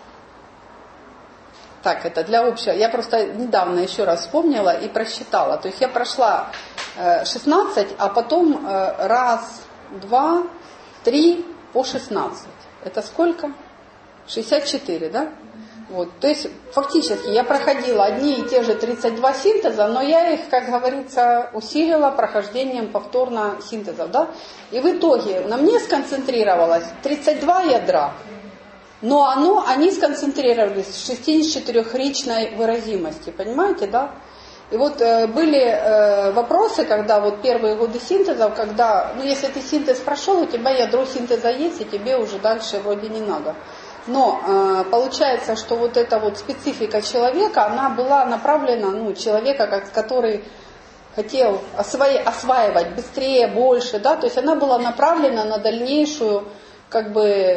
Так, это для общего. Я просто недавно еще раз вспомнила и просчитала. То есть я прошла 16, а потом раз, два, три по 16. Это сколько? 64, да? Вот. То есть фактически я проходила одни и те же 32 синтеза, но я их, как говорится, усилила прохождением повторно синтезов. Да? И в итоге на мне сконцентрировалось 32 ядра. Но они сконцентрировались в 64-ричной выразимости, понимаете, да? И вот были вопросы, когда вот первые годы синтезов, когда, ну если ты синтез прошел, у тебя ядро синтеза есть, и тебе уже дальше вроде не надо. Но получается, что вот эта вот специфика человека, она была направлена, ну, человека, который хотел осваивать быстрее, больше, да, то есть она была направлена на дальнейшую, как бы,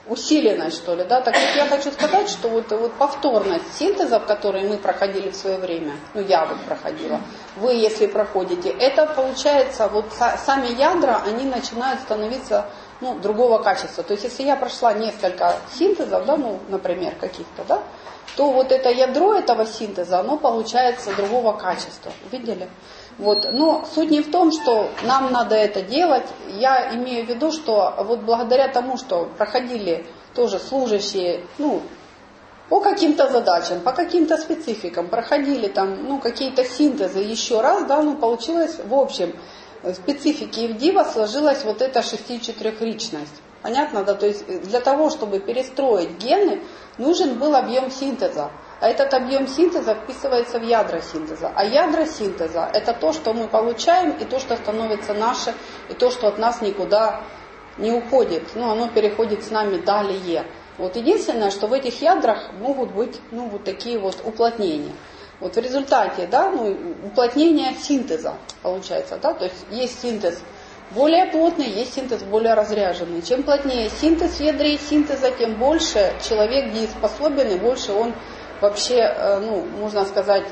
усиленность, что ли, да, так вот я хочу сказать, что вот повторность синтезов, которые мы проходили в свое время, ну я вот проходила, вы если проходите, это получается, вот сами ядра, они начинают становиться, ну, другого качества. То есть если я прошла несколько синтезов, да, ну, например, каких-то, да, то вот это ядро этого синтеза, оно получается другого качества. Видели? Вот. Но суть не в том, что нам надо это делать. Я имею в виду, что вот благодаря тому, что проходили тоже служащие, ну, по каким-то задачам, по каким-то спецификам, проходили там, ну, какие-то синтезы еще раз, да, ну, получилось, в общем, в специфике Ивдива сложилась вот эта 6-4-ричность. Понятно, да? То есть для того, чтобы перестроить гены, нужен был объем синтеза. А этот объем синтеза вписывается в ядра синтеза. А ядра синтеза – это то, что мы получаем, и то, что становится наше, и то, что от нас никуда не уходит. Ну, оно переходит с нами далее. Вот единственное, что в этих ядрах могут быть, ну, вот такие вот уплотнения. Вот в результате, да, ну, уплотнение синтеза получается, да, то есть синтез более плотный, есть синтез более разряженный. Чем плотнее синтез в ядре синтеза, тем больше человек дееспособен, и больше он вообще, ну, можно сказать,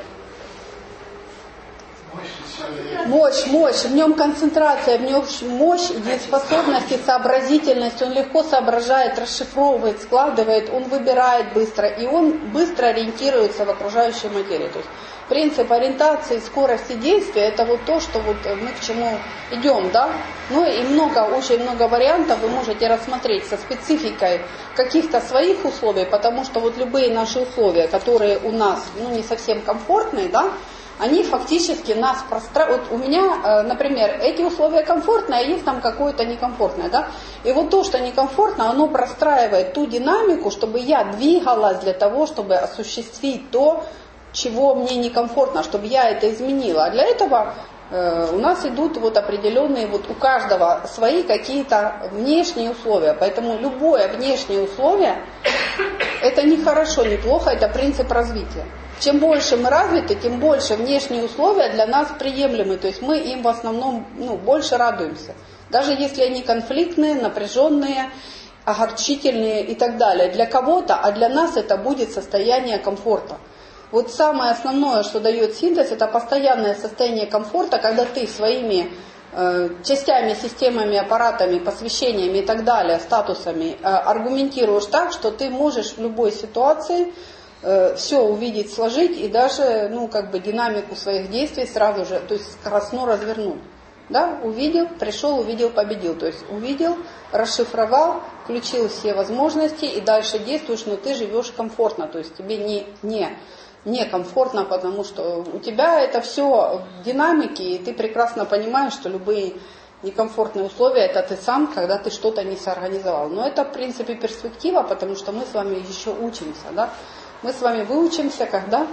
мощь, в нем концентрация, в нем мощь, дееспособность и сообразительность, он легко соображает, расшифровывает, складывает, он выбирает быстро, и он быстро ориентируется в окружающей материи. То есть принцип ориентации, скорости действия, это вот то, что вот мы к чему идем, да? Ну и очень много вариантов вы можете рассмотреть со спецификой каких-то своих условий, потому что вот любые наши условия, которые у нас, ну, не совсем комфортные, да, они фактически нас простраивают. Вот у меня, например, эти условия комфортные, а есть там какое-то некомфортное, да? И вот то, что некомфортно, оно простраивает ту динамику, чтобы я двигалась для того, чтобы осуществить то, чего мне некомфортно, чтобы я это изменила. А для этого у нас идут вот определенные, вот у каждого свои какие-то внешние условия. Поэтому любое внешнее условие, это не хорошо, не плохо, это принцип развития. Чем больше мы развиты, тем больше внешние условия для нас приемлемы. То есть мы им в основном, ну, больше радуемся. Даже если они конфликтные, напряженные, огорчительные и так далее. Для кого-то, а для нас это будет состояние комфорта. Вот самое основное, что дает синтез, это постоянное состояние комфорта, когда ты своими частями, системами, аппаратами, посвящениями и так далее, статусами аргументируешь так, что ты можешь в любой ситуации все увидеть, сложить и даже, ну, как бы динамику своих действий сразу же, то есть скоростно развернуть. Да? Увидел, пришел, увидел, победил. То есть увидел, расшифровал, включил все возможности и дальше действуешь, но ты живешь комфортно. То есть тебе не комфортно, потому что у тебя это все в динамике, и ты прекрасно понимаешь, что любые некомфортные условия это ты сам, когда ты что-то не соорганизовал. Но это в принципе перспектива, потому что мы с вами еще учимся, да? Мы с вами выучимся, когда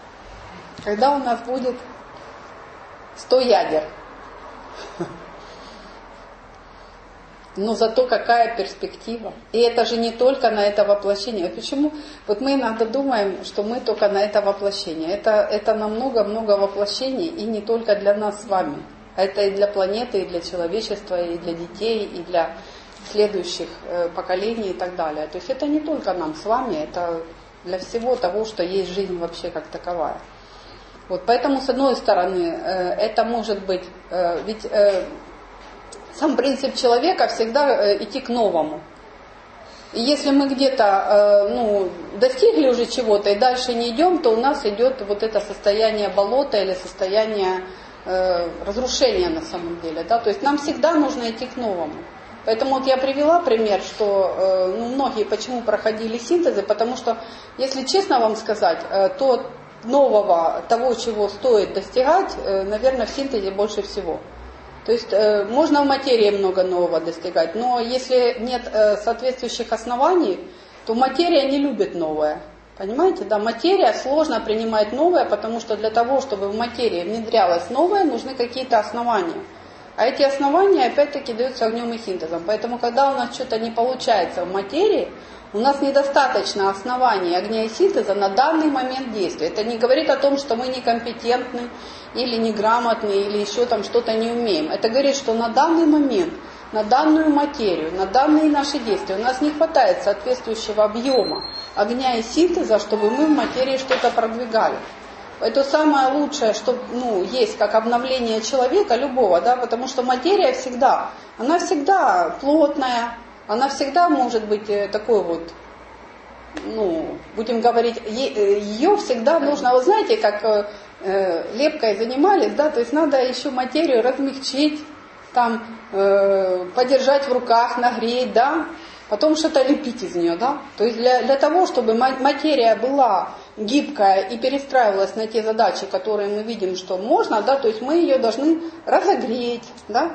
у нас будет 100 ядер. Но зато какая перспектива. И это же не только на это воплощение. Почему? Вот мы иногда думаем, что мы только на это воплощение. Это на много-много воплощений, и не только для нас с вами. Это и для планеты, и для человечества, и для детей, и для следующих поколений и так далее. То есть это не только нам с вами, это для всего того, что есть жизнь вообще как таковая. Вот поэтому, с одной стороны, это может быть, ведь сам принцип человека всегда идти к новому. И если мы где-то достигли уже чего-то и дальше не идем, то у нас идет вот это состояние болота или состояние разрушения на самом деле. Да? То есть нам всегда нужно идти к новому. Поэтому вот я привела пример, что многие почему проходили синтезы, потому что, если честно вам сказать, то нового, того, чего стоит достигать, наверное, в синтезе больше всего. То есть можно в материи много нового достигать, но если нет соответствующих оснований, то материя не любит новое. Понимаете, да, материя сложно принимает новое, потому что для того, чтобы в материи внедрялось новое, нужны какие-то основания. А эти основания, опять-таки, даются огнем и синтезом. Поэтому, когда у нас что-то не получается в материи, у нас недостаточно оснований огня и синтеза на данный момент действия. Это не говорит о том, что мы некомпетентны или неграмотны, или еще там что-то не умеем. Это говорит, что на данный момент на данную материю, на данные наши действия. У нас не хватает соответствующего объема огня и синтеза, чтобы мы в материи что-то продвигали. Это самое лучшее, что есть как обновление человека, любого, да, потому что материя всегда, она всегда плотная, она всегда может быть такой вот, будем говорить, ее всегда нужно, вы знаете, как лепкой занимались, да, то есть надо еще материю размягчить, там, подержать в руках, нагреть, да, потом что-то лепить из нее, да. То есть для того, чтобы материя была гибкая и перестраивалась на те задачи, которые мы видим, что можно, да, то есть мы ее должны разогреть, да,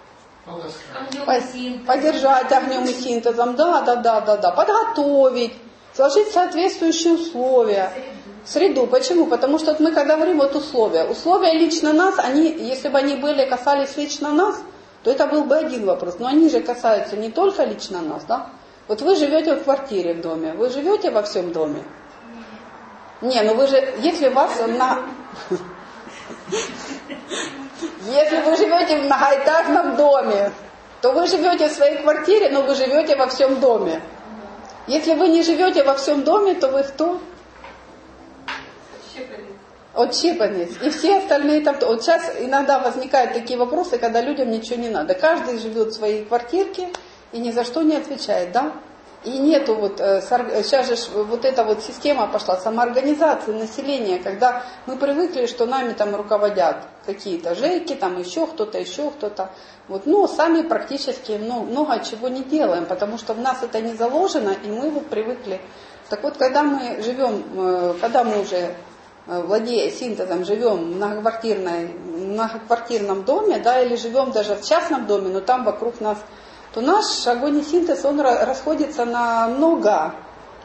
подержать огнем и синтезом, да, подготовить, сложить соответствующие условия. Среду. Почему? Потому что мы, когда говорим вот условия лично нас, если бы они касались лично нас, то это был бы один вопрос. Но они же касаются не только лично нас, да? Вот вы живете в квартире в доме, вы живете во всем доме? Вы же, если вы живете в многоэтажном доме, то вы живете в своей квартире, но вы живете во всем доме. Если вы не живете во всем доме, то вы кто? Отщепенец. И все остальные там... Вот сейчас иногда возникают такие вопросы, когда людям ничего не надо. Каждый живет в своей квартирке и ни за что не отвечает, да? И нету сейчас же вот эта вот система пошла, самоорганизации населения, когда мы привыкли, что нами там руководят какие-то жеки, там еще кто-то. Вот, сами практически много чего не делаем, потому что в нас это не заложено, и мы вот привыкли. Так вот, когда мы уже владея синтезом, живем в многоквартирном доме, да, или живем даже в частном доме, но там вокруг нас, то наш огонь и синтез, он расходится на много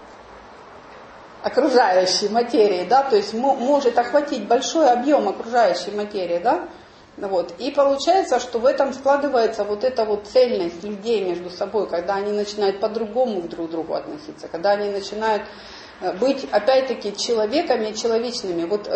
окружающей материи, да, то есть может охватить большой объем окружающей материи, да, вот. И получается, что в этом складывается вот эта вот цельность людей между собой, когда они начинают по-другому друг к другу относиться, когда они начинают быть, опять-таки, человеками, человечными. Вот,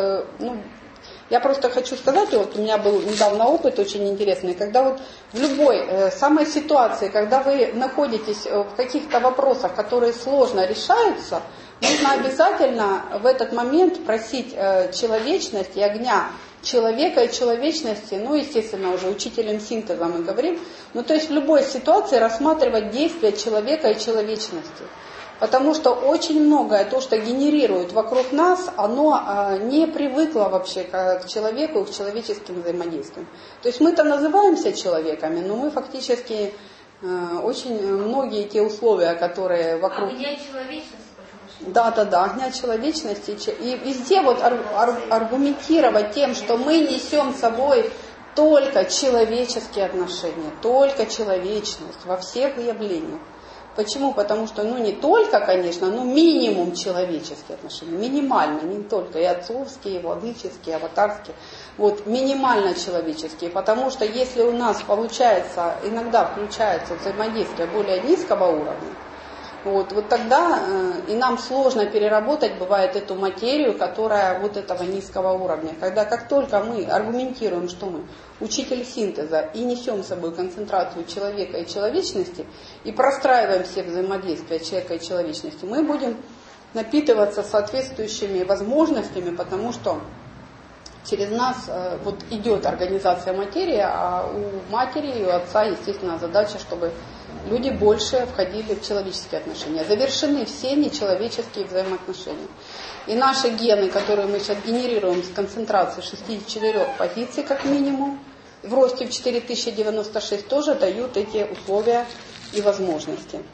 я просто хочу сказать, вот у меня был недавно опыт очень интересный, когда вот в любой самой ситуации, когда вы находитесь в каких-то вопросах, которые сложно решаются, нужно обязательно в этот момент просить человечность и огня человека и человечности, естественно, уже учителем синтеза мы говорим, то есть в любой ситуации рассматривать действия человека и человечности. Потому что очень многое, то, что генерирует вокруг нас, оно не привыкло вообще к человеку и к человеческим взаимодействиям. То есть мы-то называемся человеками, но мы фактически очень многие те условия, которые вокруг... Огня человечности, Да, огня человечности. И везде вот аргументировать тем, что мы несем с собой только человеческие отношения, только человечность во всех явлениях. Почему? Потому что, не только, конечно, но минимум человеческие отношения, минимально, не только и отцовские, и владыческие, и аватарские, вот минимально человеческие, потому что если у нас получается, иногда включается взаимодействие более низкого уровня, вот тогда и нам сложно переработать, бывает, эту материю, которая вот этого низкого уровня. Когда как только мы аргументируем, что мы учитель синтеза и несем с собой концентрацию человека и человечности, и простраиваем все взаимодействия человека и человечности, мы будем напитываться соответствующими возможностями, потому что через нас вот идет организация материи, а у матери и у отца, естественно, задача, чтобы люди больше входили в человеческие отношения. Завершены все нечеловеческие взаимоотношения. И наши гены, которые мы сейчас генерируем с концентрацией 64 позиций как минимум, в росте в 4096 тоже дают эти условия и возможности.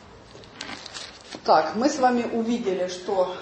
Так, мы с вами увидели, что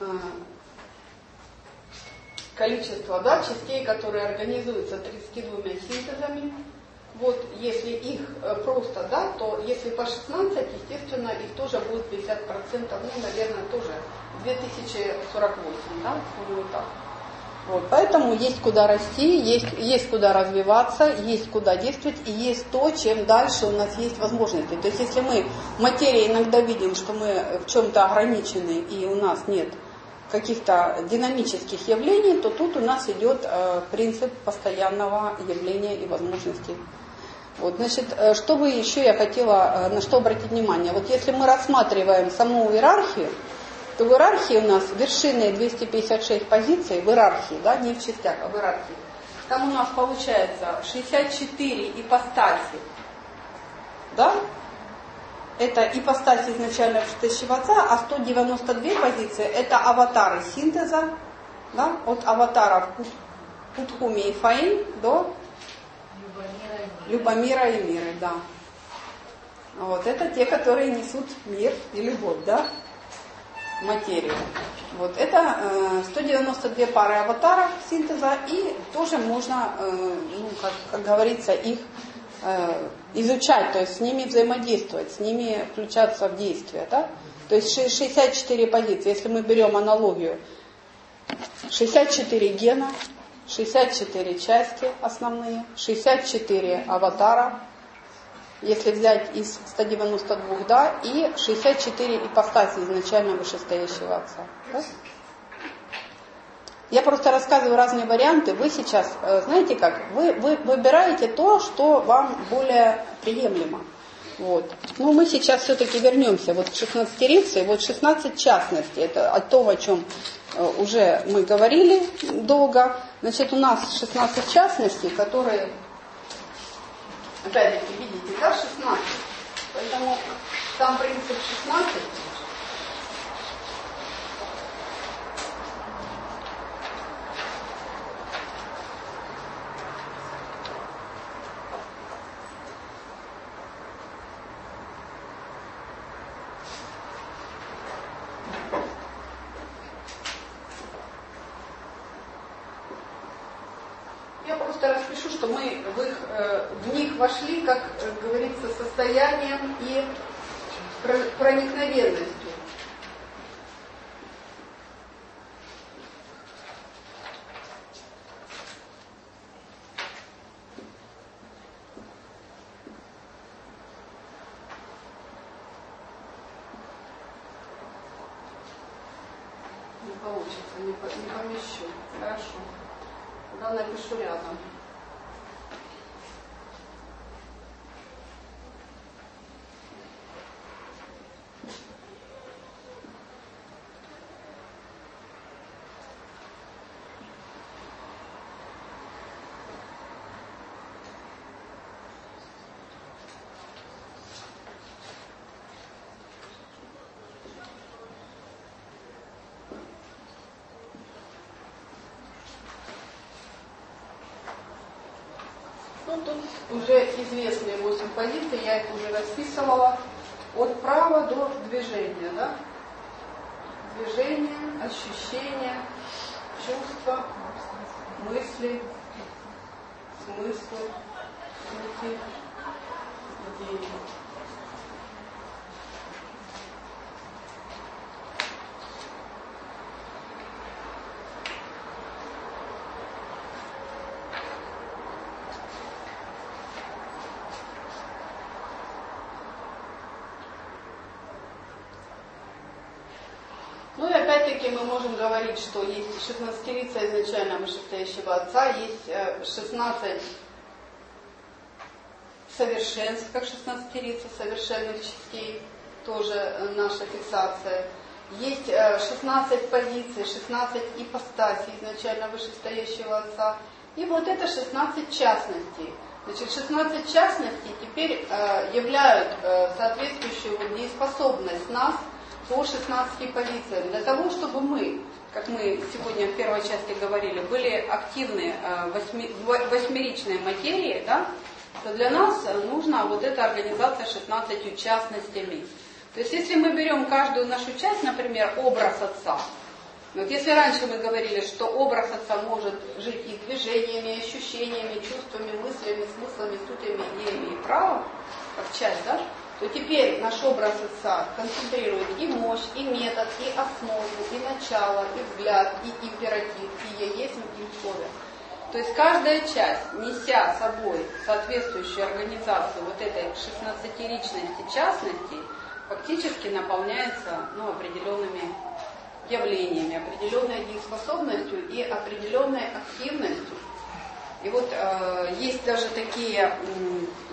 количество частей, которые организуются 32 синтезами, вот если их просто, то если по 16, естественно, их тоже будет 50%, наверное, тоже 2048, вот так. Вот, поэтому есть куда расти, есть куда развиваться, есть куда действовать, и есть то, чем дальше у нас есть возможности. То есть если мы в материи иногда видим, что мы в чем-то ограничены, и у нас нет каких-то динамических явлений, то тут у нас идет принцип постоянного явления и возможностей Вот, значит, что бы еще я хотела, на что обратить внимание. Вот если мы рассматриваем саму иерархию, то в иерархии у нас вершины 256 позиций, в иерархии, да, не в частях, а в иерархии. Там у нас получается 64 ипостаси, да? Это ипостаси изначально вышестоящего Отца, а 192 позиции это аватары синтеза, да, от аватаров Путхуми и Фаин до Любомира и Миры, да. Вот, это те, которые несут мир и любовь, да, материю. Вот, это 192 пары аватаров синтеза, и тоже можно, ну, как говорится, их изучать, то есть с ними взаимодействовать, с ними включаться в действие, да. То есть 64 позиции, если мы берем аналогию, 64 гена, 64 части основные, 64 аватара, если взять из 192, да, и 64 ипостаси изначально вышестоящего Отца. Да? Я просто рассказываю разные варианты. Вы сейчас, знаете как, вы выбираете то, что вам более приемлемо. Вот. Но мы сейчас все-таки вернемся вот к 16-рице, вот 16 частностей, это о том, о чем уже мы говорили долго. Значит, у нас 16 частностей, которые, опять-таки, видите, да, 16. Поэтому там принцип 16. Я просто распишу, что мы в них вошли, как говорится, состоянием и проникновенностью. Не получится, не помещу. Хорошо. Да, напишу рядом. Ну, тут уже известные 8 позиций, я их уже расписывала. От права до движения, да? Движение, ощущения, чувства, мысли, смыслы, сути, идеи. Ну и опять-таки мы можем говорить, что есть 16-рица изначально вышестоящего Отца, есть 16 совершенств, как 16-рица совершенных частей, тоже наша фиксация. Есть 16 позиций, 16 ипостасей изначально вышестоящего Отца. И вот это 16 частностей. Значит, 16 частностей теперь являют соответствующую дееспособность нас по 16 позициям. Для того, чтобы мы, как мы сегодня в первой части говорили, были активны в восьмеричной материи, да, то для нас нужна вот эта организация 16 частностями. То есть если мы берем каждую нашу часть, например, образ Отца, вот если раньше мы говорили, что образ Отца может жить и движениями, ощущениями, чувствами, мыслями, смыслами, сутями, идеями и правом, как часть, да, то теперь наш образ Отца концентрирует и мощь, и метод, и основу, и начало, и взгляд, и императив, и еесмь, и условия. То есть каждая часть, неся собой соответствующую организацию вот этой 16-ричности частностей, фактически наполняется определенными явлениями, определенной дееспособностью и определенной активностью. И вот есть даже такие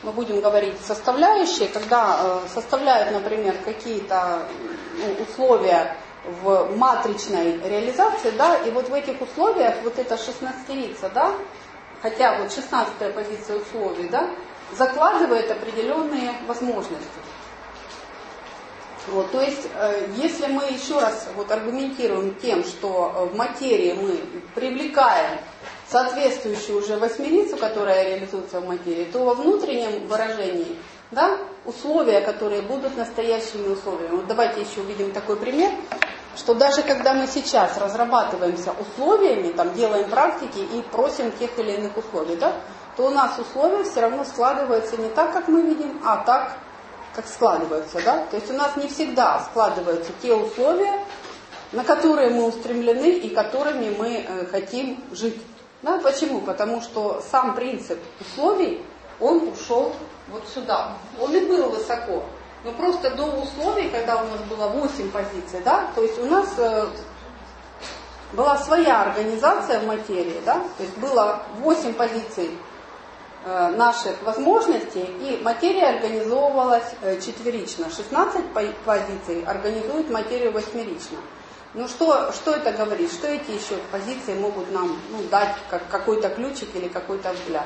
мы будем говорить составляющие, когда составляют, например, какие-то условия в матричной реализации, да, и вот в этих условиях вот эта 16-рица, да, хотя вот 16-я позиция условий, да, закладывает определенные возможности. Вот, то есть, если мы еще раз вот аргументируем тем, что в материи мы привлекаем соответствующую уже восьмерицу, которая реализуется в материи, то во внутреннем выражении, да, условия, которые будут настоящими условиями. Вот давайте еще увидим такой пример, что даже когда мы сейчас разрабатываемся условиями, там, делаем практики и просим тех или иных условий, да, то у нас условия все равно складываются не так, как мы видим, а так, как складываются, да? То есть у нас не всегда складываются те условия, на которые мы устремлены и которыми мы хотим жить. Да? Почему? Потому что сам принцип условий, он ушел вот сюда. Он и был высоко. Но просто до условий, когда у нас было 8 позиций, да, то есть у нас была своя организация в материи, да, то есть было 8 позиций наших возможностей, и материя организовывалась четверично. 16 позиций организует материю восьмерично. Ну что это говорит? Что эти еще позиции могут нам дать как какой-то ключик или какой-то взгляд?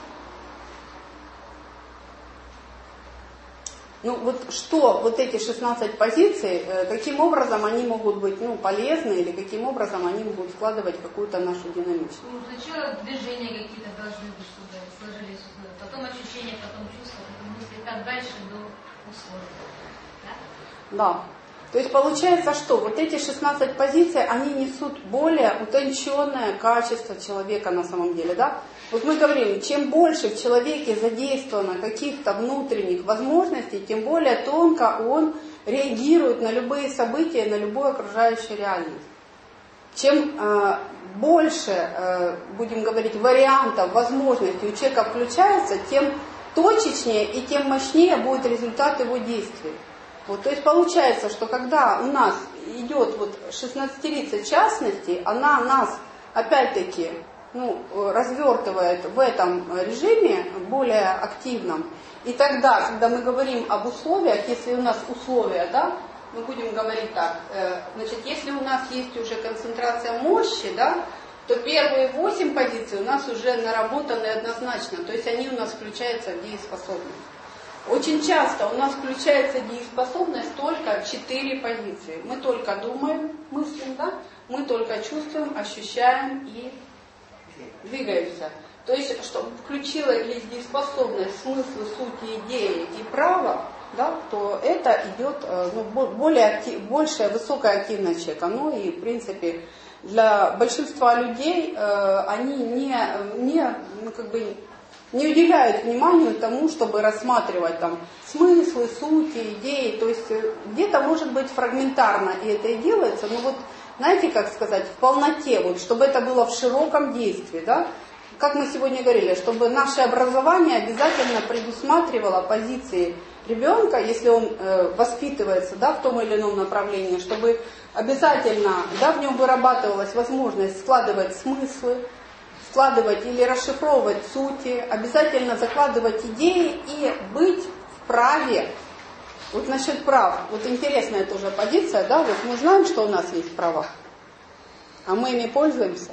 Ну вот что вот эти 16 позиций, каким образом они могут быть полезны или каким образом они могут складывать какую-то нашу динамичность? Ну, сначала движения какие-то должны быть, чтобы сложились условия, потом ощущения, потом чувства, потом мысли, и так дальше до условий. Да? Да. То есть получается, что вот эти 16 позиций, они несут более утонченное качество человека на самом деле, да? Вот мы говорим, чем больше в человеке задействовано каких-то внутренних возможностей, тем более тонко он реагирует на любые события, на любую окружающую реальность. Чем больше, будем говорить, вариантов, возможностей у человека включается, тем точечнее и тем мощнее будет результат его действий. Вот, то есть получается, что когда у нас идет вот 16-рица частности, она нас опять-таки развертывает в этом режиме более активном. И тогда, когда мы говорим об условиях, если у нас условия, да, мы будем говорить так, значит, если у нас есть уже концентрация мощи, да, то первые 8 позиций у нас уже наработаны однозначно, то есть они у нас включаются в дееспособность. Очень часто у нас включается дееспособность только 4 позиции. Мы только думаем, мыслим, да? Мы только чувствуем, ощущаем и двигаемся. То есть, чтобы включилась дееспособность, смыслы, сути, идеи и право, да, то это идет большая, высокая активность человека. Ну и, в принципе, для большинства людей они не уделяют вниманию тому, чтобы рассматривать там смыслы, сути, идеи. То есть где-то может быть фрагментарно и это и делается, но вот знаете, как сказать, в полноте, вот, чтобы это было в широком действии, да? Как мы сегодня говорили, чтобы наше образование обязательно предусматривало позиции ребенка, если он воспитывается, да, в том или ином направлении, чтобы обязательно, да, в нем вырабатывалась возможность складывать смыслы, складывать или расшифровывать сути, обязательно закладывать идеи и быть вправе. Вот насчет прав, вот интересная тоже позиция, да, вот мы знаем, что у нас есть права, а мы ими пользуемся.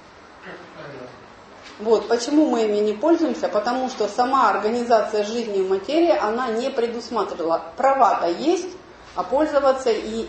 Вот, почему мы ими не пользуемся? Потому что сама организация жизни в материи, она не предусматривала. Права-то есть, а пользоваться и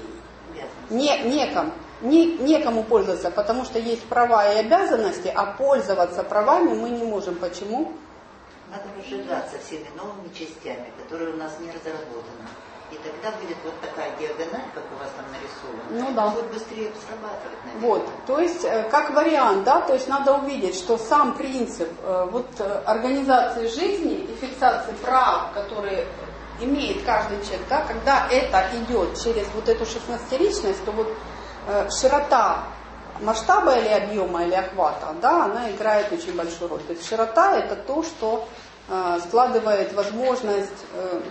некому пользоваться, потому что есть права и обязанности, а пользоваться правами мы не можем. Почему? Надо разжигаться всеми новыми частями, которые у нас не разработаны. И тогда будет вот такая диагональ, как у вас там нарисована, ну, да. Будет быстрее срабатывать. Наверное. Вот, то есть, как вариант, да, то есть надо увидеть, что сам принцип организации жизни и фиксации прав, которые имеет каждый человек, да, когда это идет через вот эту 16-ричность, то вот широта масштаба или объема или охвата, да, она играет очень большую роль. То есть широта — это то, что складывает возможность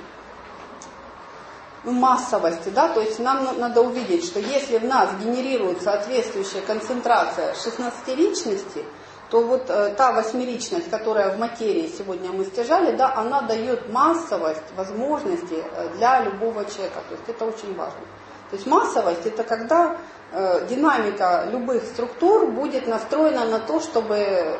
массовости, да, то есть нам надо увидеть, что если в нас генерирует соответствующая концентрация 16-ричности, то вот та восьмеричность, которая в материи сегодня мы стяжали, да, она дает массовость возможностей для любого человека. То есть это очень важно. То есть массовость — это когда динамика любых структур будет настроена на то, чтобы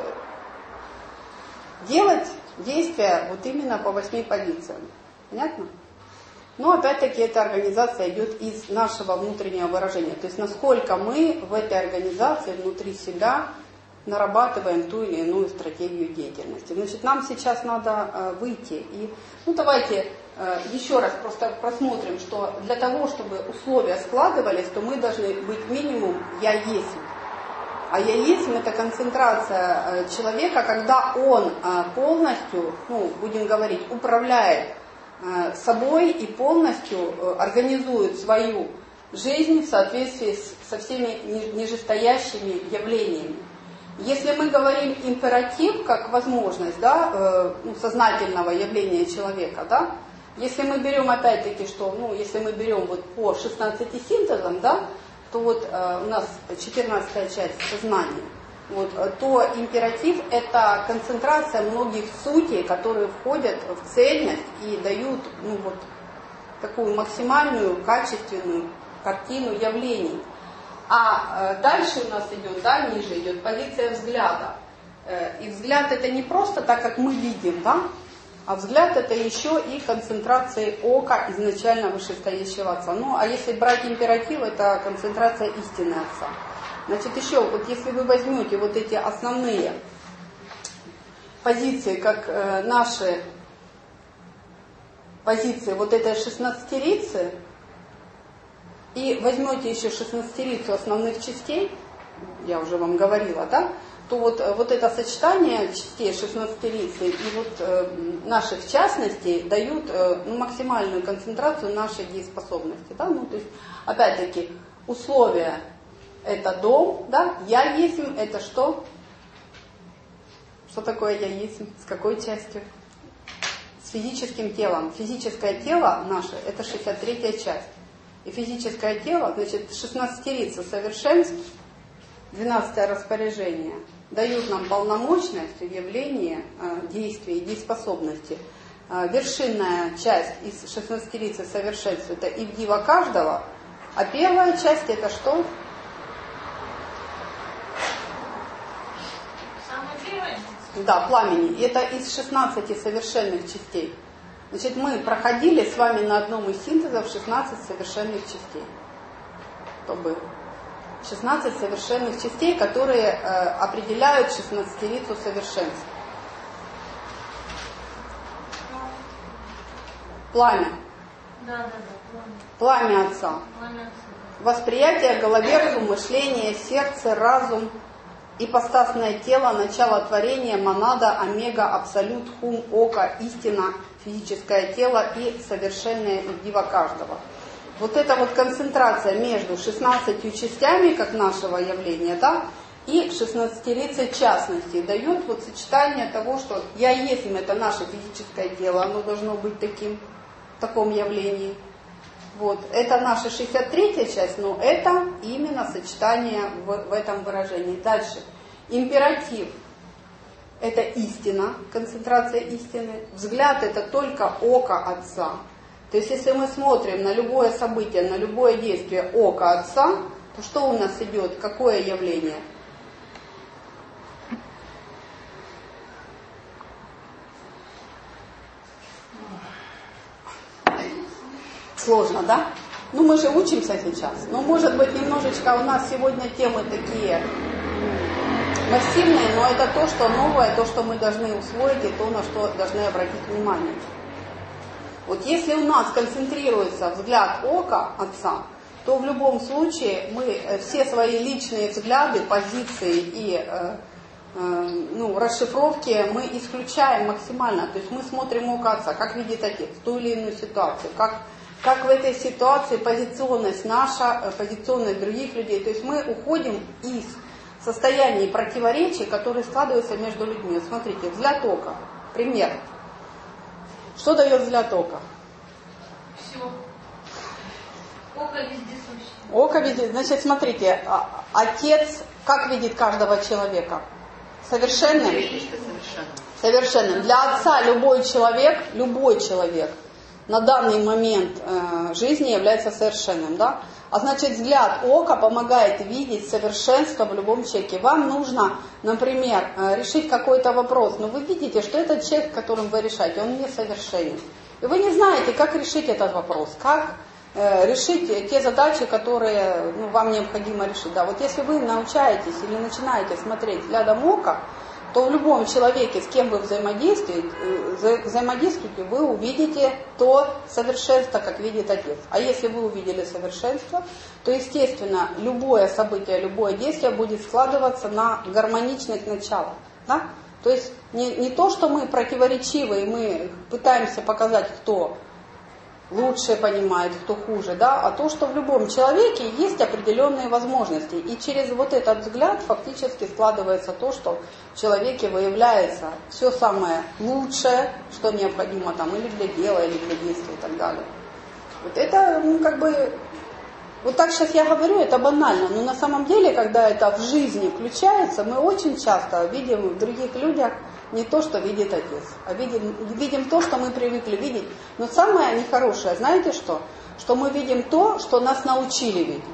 делать действия вот именно по 8 позициям. Понятно? Но опять-таки эта организация идет из нашего внутреннего выражения. То есть насколько мы в этой организации внутри себя нарабатываем ту или иную стратегию деятельности. Значит, нам сейчас надо выйти и, давайте еще раз просто просмотрим, что для того, чтобы условия складывались, то мы должны быть минимум «я есть». А «я есть» — это концентрация человека, когда он полностью, будем говорить, управляет собой и полностью организует свою жизнь в соответствии со всеми нижестоящими явлениями. Если мы говорим императив как возможность, да, сознательного явления человека, да, если мы берем опять-таки, что, если мы берем вот по 16 синтезам, да, то вот у нас 14-я часть сознания, вот, то императив — это концентрация многих сутей, которые входят в цельность и дают такую максимальную, качественную картину явлений. А дальше у нас идет, да, ниже идет позиция взгляда. И взгляд — это не просто так, как мы видим, да, а взгляд — это еще и концентрация ока изначально вышестоящего Отца. А если брать императив, это концентрация истины Отца. Значит, еще, вот если вы возьмете вот эти основные позиции, как наши позиции вот этой 16-рицы, и возьмете еще 16-рицу основных частей, я уже вам говорила, да, то вот это сочетание частей 16-рицы и вот наших частностей дают максимальную концентрацию нашей дееспособности. Да? То есть, опять-таки, условия — это дом, да, «я есть» — это что? Что такое «я есть»? С какой частью? С физическим телом. Физическое тело наше — это 63-я часть. И физическое тело, значит, 16-рица совершенств, 12-е распоряжение, дают нам полномочность в явлении действий и дееспособности. Вершинная часть из 16-рицы совершенств — это ивдива каждого, а первая часть — это что? Самое первое? Да, пламени. Это из 16 совершенных частей. Значит, мы проходили с вами на одном из синтезов 16 совершенных частей. Чтобы 16 совершенных частей, которые определяют 16-рицу совершенств. Пламя. Да, пламя. Пламя Отца. Пламя Отца. Восприятие, головерзум, мышление, сердце, разум, ипостасное тело, начало творения, монада, омега, абсолют, хум, око, истина, физическое тело и совершенное ивдива каждого. Вот эта вот концентрация между 16 частями, как нашего явления, да, и 16-рицей частностей дает вот сочетание того, что «я есть» — это наше физическое тело, оно должно быть таким, в таком явлении. Вот. Это наша 63-я часть, но это именно сочетание в этом выражении. Дальше. Императив — это истина, концентрация истины. Взгляд — это только око Отца. То есть, если мы смотрим на любое событие, на любое действие ока Отца, то что у нас идет? Какое явление? Сложно, да? Мы же учимся сейчас. Может быть, немножечко у нас сегодня темы такие массивные, но это то, что новое, то, что мы должны усвоить, и то, на что должны обратить внимание. Вот если у нас концентрируется взгляд ока Отца, то в любом случае мы все свои личные взгляды, позиции и расшифровки мы исключаем максимально. То есть мы смотрим око Отца, как видит Отец ту или иную ситуацию, как в этой ситуации позиционность наша, позиционность других людей. То есть мы уходим из состояния противоречий, которые складываются между людьми. Смотрите, взгляд ока. Пример. Что дает взгляд ока? Все. Око вездесущее. Око везде. Значит, смотрите, Отец как видит каждого человека? совершенным? Совершенным. Для Отца любой человек на данный момент жизни является совершенным, да? А значит, взгляд ока помогает видеть совершенство в любом человеке. Вам нужно, например, решить какой-то вопрос, но вы видите, что этот человек, с которым вы решаете, он несовершенен. И вы не знаете, как решить этот вопрос, как решить те задачи, которые вам необходимо решить. Да, вот если вы научаетесь или начинаете смотреть взглядом ока, то в любом человеке, с кем вы взаимодействуете, вы увидите то совершенство, как видит Отец. А если вы увидели совершенство, то, естественно, любое событие, любое действие будет складываться на гармоничных началах. Да? То есть не то, что мы противоречивы, и мы пытаемся показать, кто лучше понимает, кто хуже, да, а то, что в любом человеке есть определенные возможности. И через вот этот взгляд фактически складывается то, что в человеке выявляется все самое лучшее, что необходимо там или для дела, или для действия и так далее. Вот это, вот так сейчас я говорю, это банально, но на самом деле, когда это в жизни включается, мы очень часто видим в других людях не то, что видит Отец, а видим то, что мы привыкли видеть. Но самое нехорошее, знаете что? Что мы видим то, что нас научили видеть.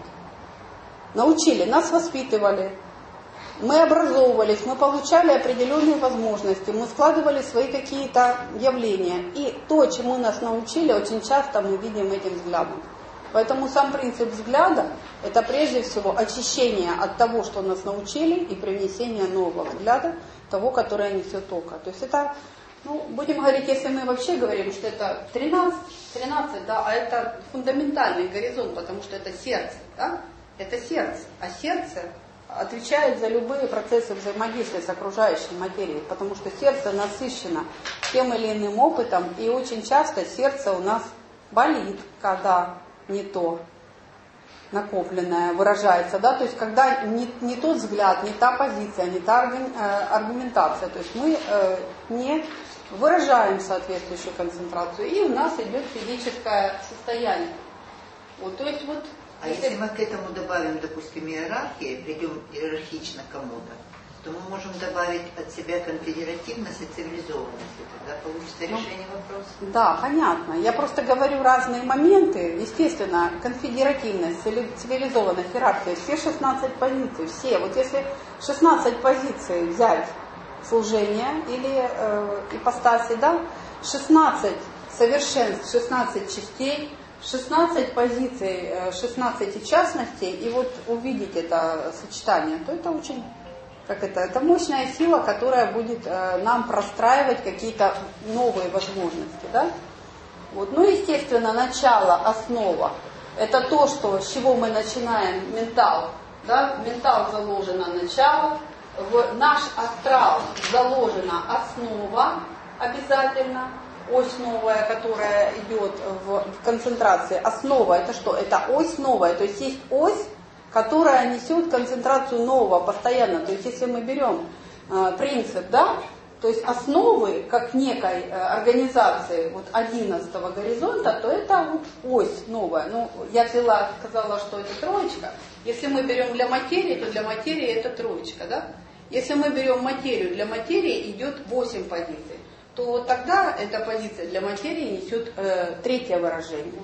Научили, нас воспитывали, мы образовывались, мы получали определенные возможности, мы складывали свои какие-то явления. И то, чему нас научили, очень часто мы видим этим взглядом. Поэтому сам принцип взгляда – это прежде всего очищение от того, что нас научили, и привнесение нового взгляда, того, которое несет око. То есть это, будем говорить, если мы вообще говорим, что это 13, да, а это фундаментальный горизонт, потому что это сердце, да, это сердце, а сердце отвечает за любые процессы взаимодействия с окружающей материей, потому что сердце насыщено тем или иным опытом, и очень часто сердце у нас болит, когда не то накопленное выражается, да, то есть когда не тот взгляд, не та позиция, не та аргументация, то есть мы не выражаем соответствующую концентрацию, и у нас идет физическое состояние. Вот, то есть вот. А если мы к этому добавим, допустим, иерархию, придем иерархично к кому-то, то мы можем добавить от себя конфедеративность и цивилизованность. И тогда получится решение вопроса. Да, понятно. Я просто говорю разные моменты. Естественно, конфедеративность, цивилизованность, иерархия, все 16 позиций, все. Вот если 16 позиций взять служение или ипостаси, да, 16 совершенств, 16 частей, 16 позиций, 16 частностей, и вот увидеть это сочетание, то это очень... Это мощная сила, которая будет нам простраивать какие-то новые возможности. Да? Вот. Ну, естественно, начало, основа. Это то, с чего мы начинаем ментал. Да? В ментал заложено начало, в наш астрал заложена основа обязательно, ось новая, которая идет в концентрации. Основа это что? Это ось новая, то есть есть ось, которая несет концентрацию нового постоянно. То есть если мы берем принцип, да, то есть основы как некой организации вот 11-го горизонта, то это вот ось новая. Ну, я сказала, что это троечка. Если мы берем для материи, то для материи это троечка, да? Если мы берем материю, для материи идет 8 позиций, то вот тогда эта позиция для материи несет третье выражение.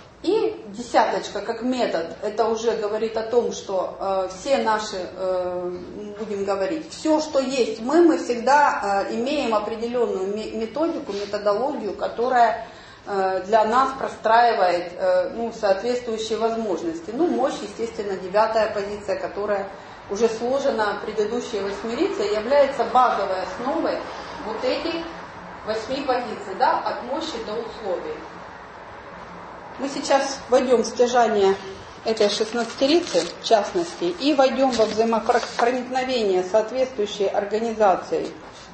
И десяточка как метод, это уже говорит о том, что все наши, будем говорить, все, что есть мы всегда имеем определенную методику, методологию, которая для нас простраивает соответствующие возможности. Ну, мощь, естественно, 9-я позиция, которая уже сложена предыдущей 8-рице, является базовой основой вот этих 8 позиций, да, от мощи до условий. Мы сейчас войдем в стяжание этой 16-рицы, в частности, и войдем во взаимопроникновение соответствующей организации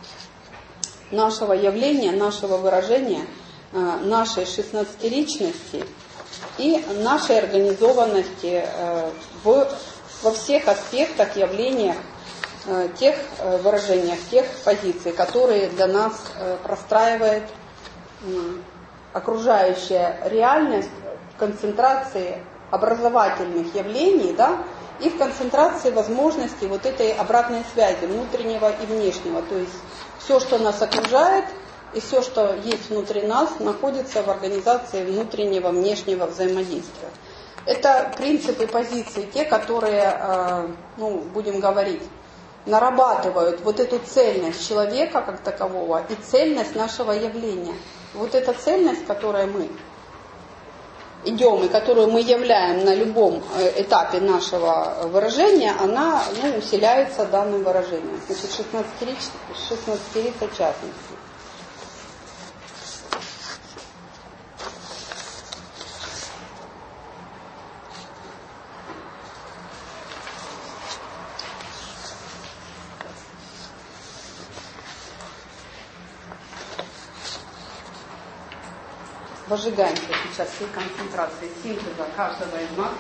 нашего явления, нашего выражения, нашей 16-ричности и нашей организованности во всех аспектах явления, тех выражениях, тех позиций, которые для нас простраивает окружающая реальность в концентрации образовательных явлений, да, и в концентрации возможностей вот этой обратной связи внутреннего и внешнего. То есть все, что нас окружает, и все, что есть внутри нас, находится в организации внутреннего, внешнего взаимодействия. Это принципы позиции, те, которые, будем говорить, нарабатывают вот эту цельность человека как такового и цельность нашего явления. Вот эта цельность, которой мы идем и которую мы являем на любом этапе нашего выражения, она усиляется данным выражением. Значит, 16-рица частности. Возжигаемся сейчас всей концентрацией синтеза каждого из нас.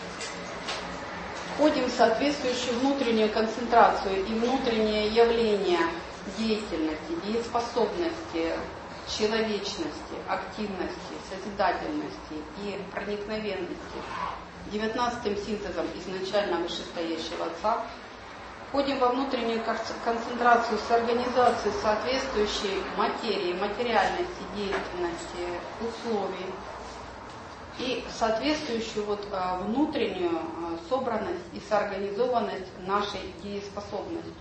Входим в соответствующую внутреннюю концентрацию и внутреннее явление деятельности, дееспособности, человечности, активности, созидательности и проникновенности 19-м синтезом изначально вышестоящего Отца. Входим во внутреннюю концентрацию с организацией соответствующей материи, материальности, деятельности, условий и соответствующую внутреннюю собранность и соорганизованность нашей дееспособностью.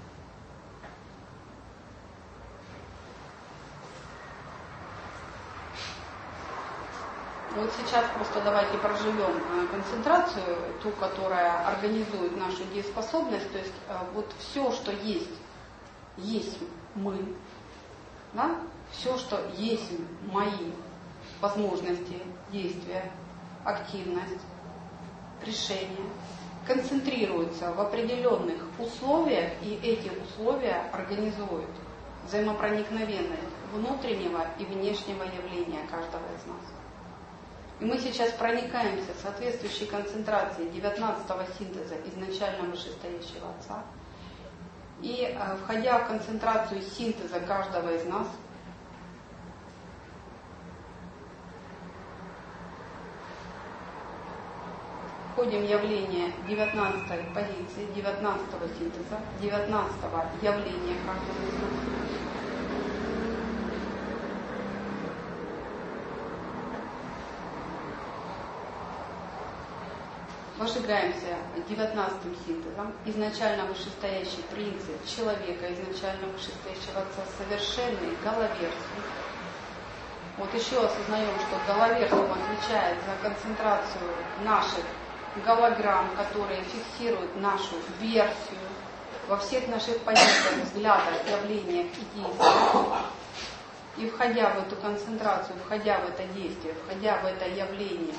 Вот сейчас просто давайте проживем концентрацию, ту, которая организует нашу дееспособность, то есть вот все, что есть мы, да? Все, что есть мои возможности действия, активность, решение, концентрируется в определенных условиях, и эти условия организуют взаимопроникновенность внутреннего и внешнего явления каждого из нас. И мы сейчас проникаемся в соответствующей концентрации 19-го синтеза изначально вышестоящего Отца. И входя в концентрацию синтеза каждого из нас, входим в явление 19-й позиции, 19-го синтеза, 19-го явления каждого из нас. Возжигаемся 19-м синтезом, изначально вышестоящий принцип человека, изначально вышестоящего Отца, совершенный головерством. Вот еще осознаем, что головерством отвечает за концентрацию наших голограмм, которые фиксируют нашу версию во всех наших позициях, взглядах, явлениях и действиях. И входя в эту концентрацию, входя в это действие, входя в это явление,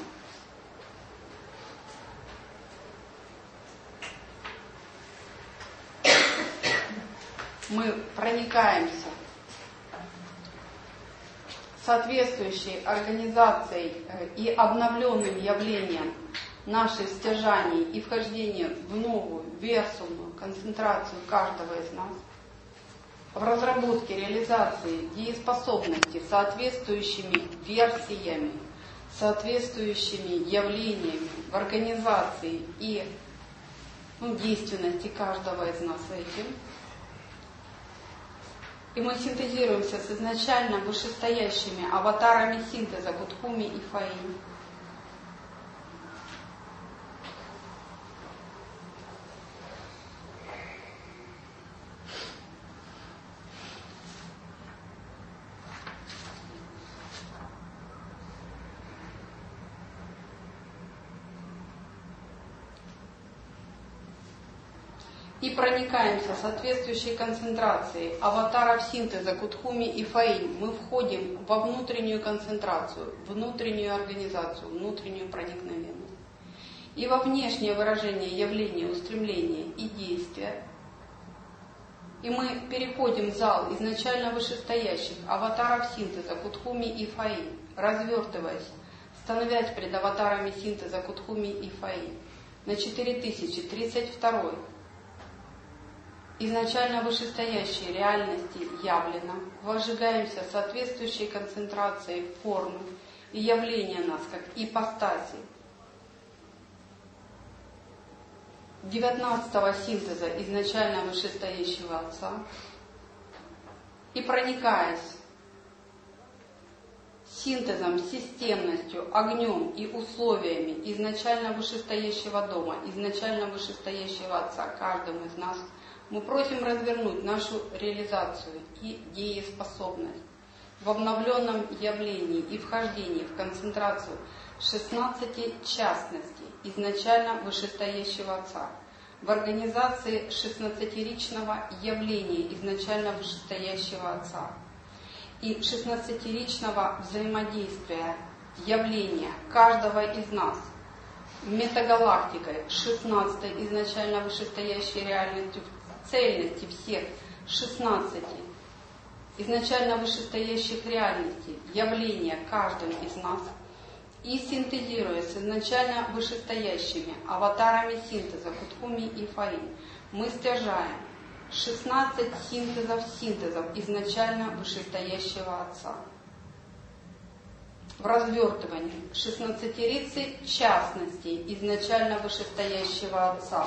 мы проникаемся соответствующей организацией и обновленным явлением наших стяжаний и вхождения в новую версумную концентрацию каждого из нас, в разработке, реализации дееспособности соответствующими версиями, соответствующими явлениями в организации и действенности каждого из нас этим. И мы синтезируемся с изначально вышестоящими аватарами синтеза Гудхуми и Фаи. И проникаемся соответствующей концентрацией аватаров синтеза Гудхуми и Фаи. Мы входим во внутреннюю концентрацию, внутреннюю организацию, внутреннюю проникновенность. И во внешнее выражение явления, устремления и действия. И мы переходим в зал изначально вышестоящих аватаров синтеза Гудхуми и Фаи, развертываясь, становясь пред аватарами синтеза Гудхуми и Фаи на 4032 изначально вышестоящей реальности явлено, возжигаемся соответствующей концентрацией формы и явления нас как ипостаси. 19-го синтеза изначально вышестоящего Отца и проникаясь синтезом, системностью, огнем и условиями изначально вышестоящего дома, изначально вышестоящего Отца, каждым из нас, мы просим развернуть нашу реализацию и дееспособность в обновленном явлении и вхождении в концентрацию 16 частностей изначально вышестоящего Отца, в организации 16-ричного явления изначально вышестоящего Отца и 16-ричного взаимодействия явления каждого из нас метагалактикой 16 изначально вышестоящей реальностью, цельности всех 16 изначально вышестоящих реальностей явления каждым из нас и синтезируя с изначально вышестоящими аватарами синтеза Кутхуми и Фаин, мы стяжаем 16 синтезов изначально вышестоящего Отца. В развертывании 16-рицы частностей изначально вышестоящего Отца.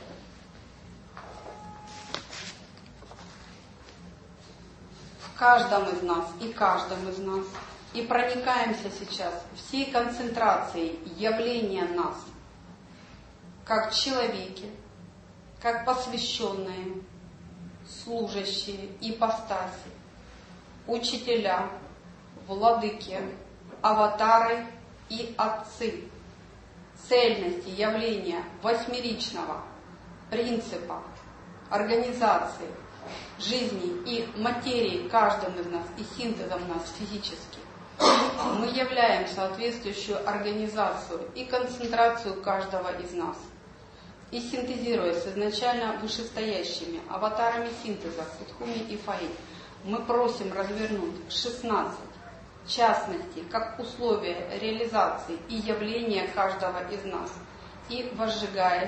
В каждом из нас и каждом из нас. И проникаемся сейчас всей концентрацией явления нас, как человеки, как посвященные, служащие, ипостаси, учителя, владыки, аватары и отцы, цельности явления восьмеричного принципа организации жизни и материи каждым из нас и синтезом нас физически. Мы являем соответствующую организацию и концентрацию каждого из нас. И синтезируя с изначально вышестоящими аватарами синтеза Кутхуми и Фаин, мы просим развернуть 16 частностей как условия реализации и явления каждого из нас. И возжигаясь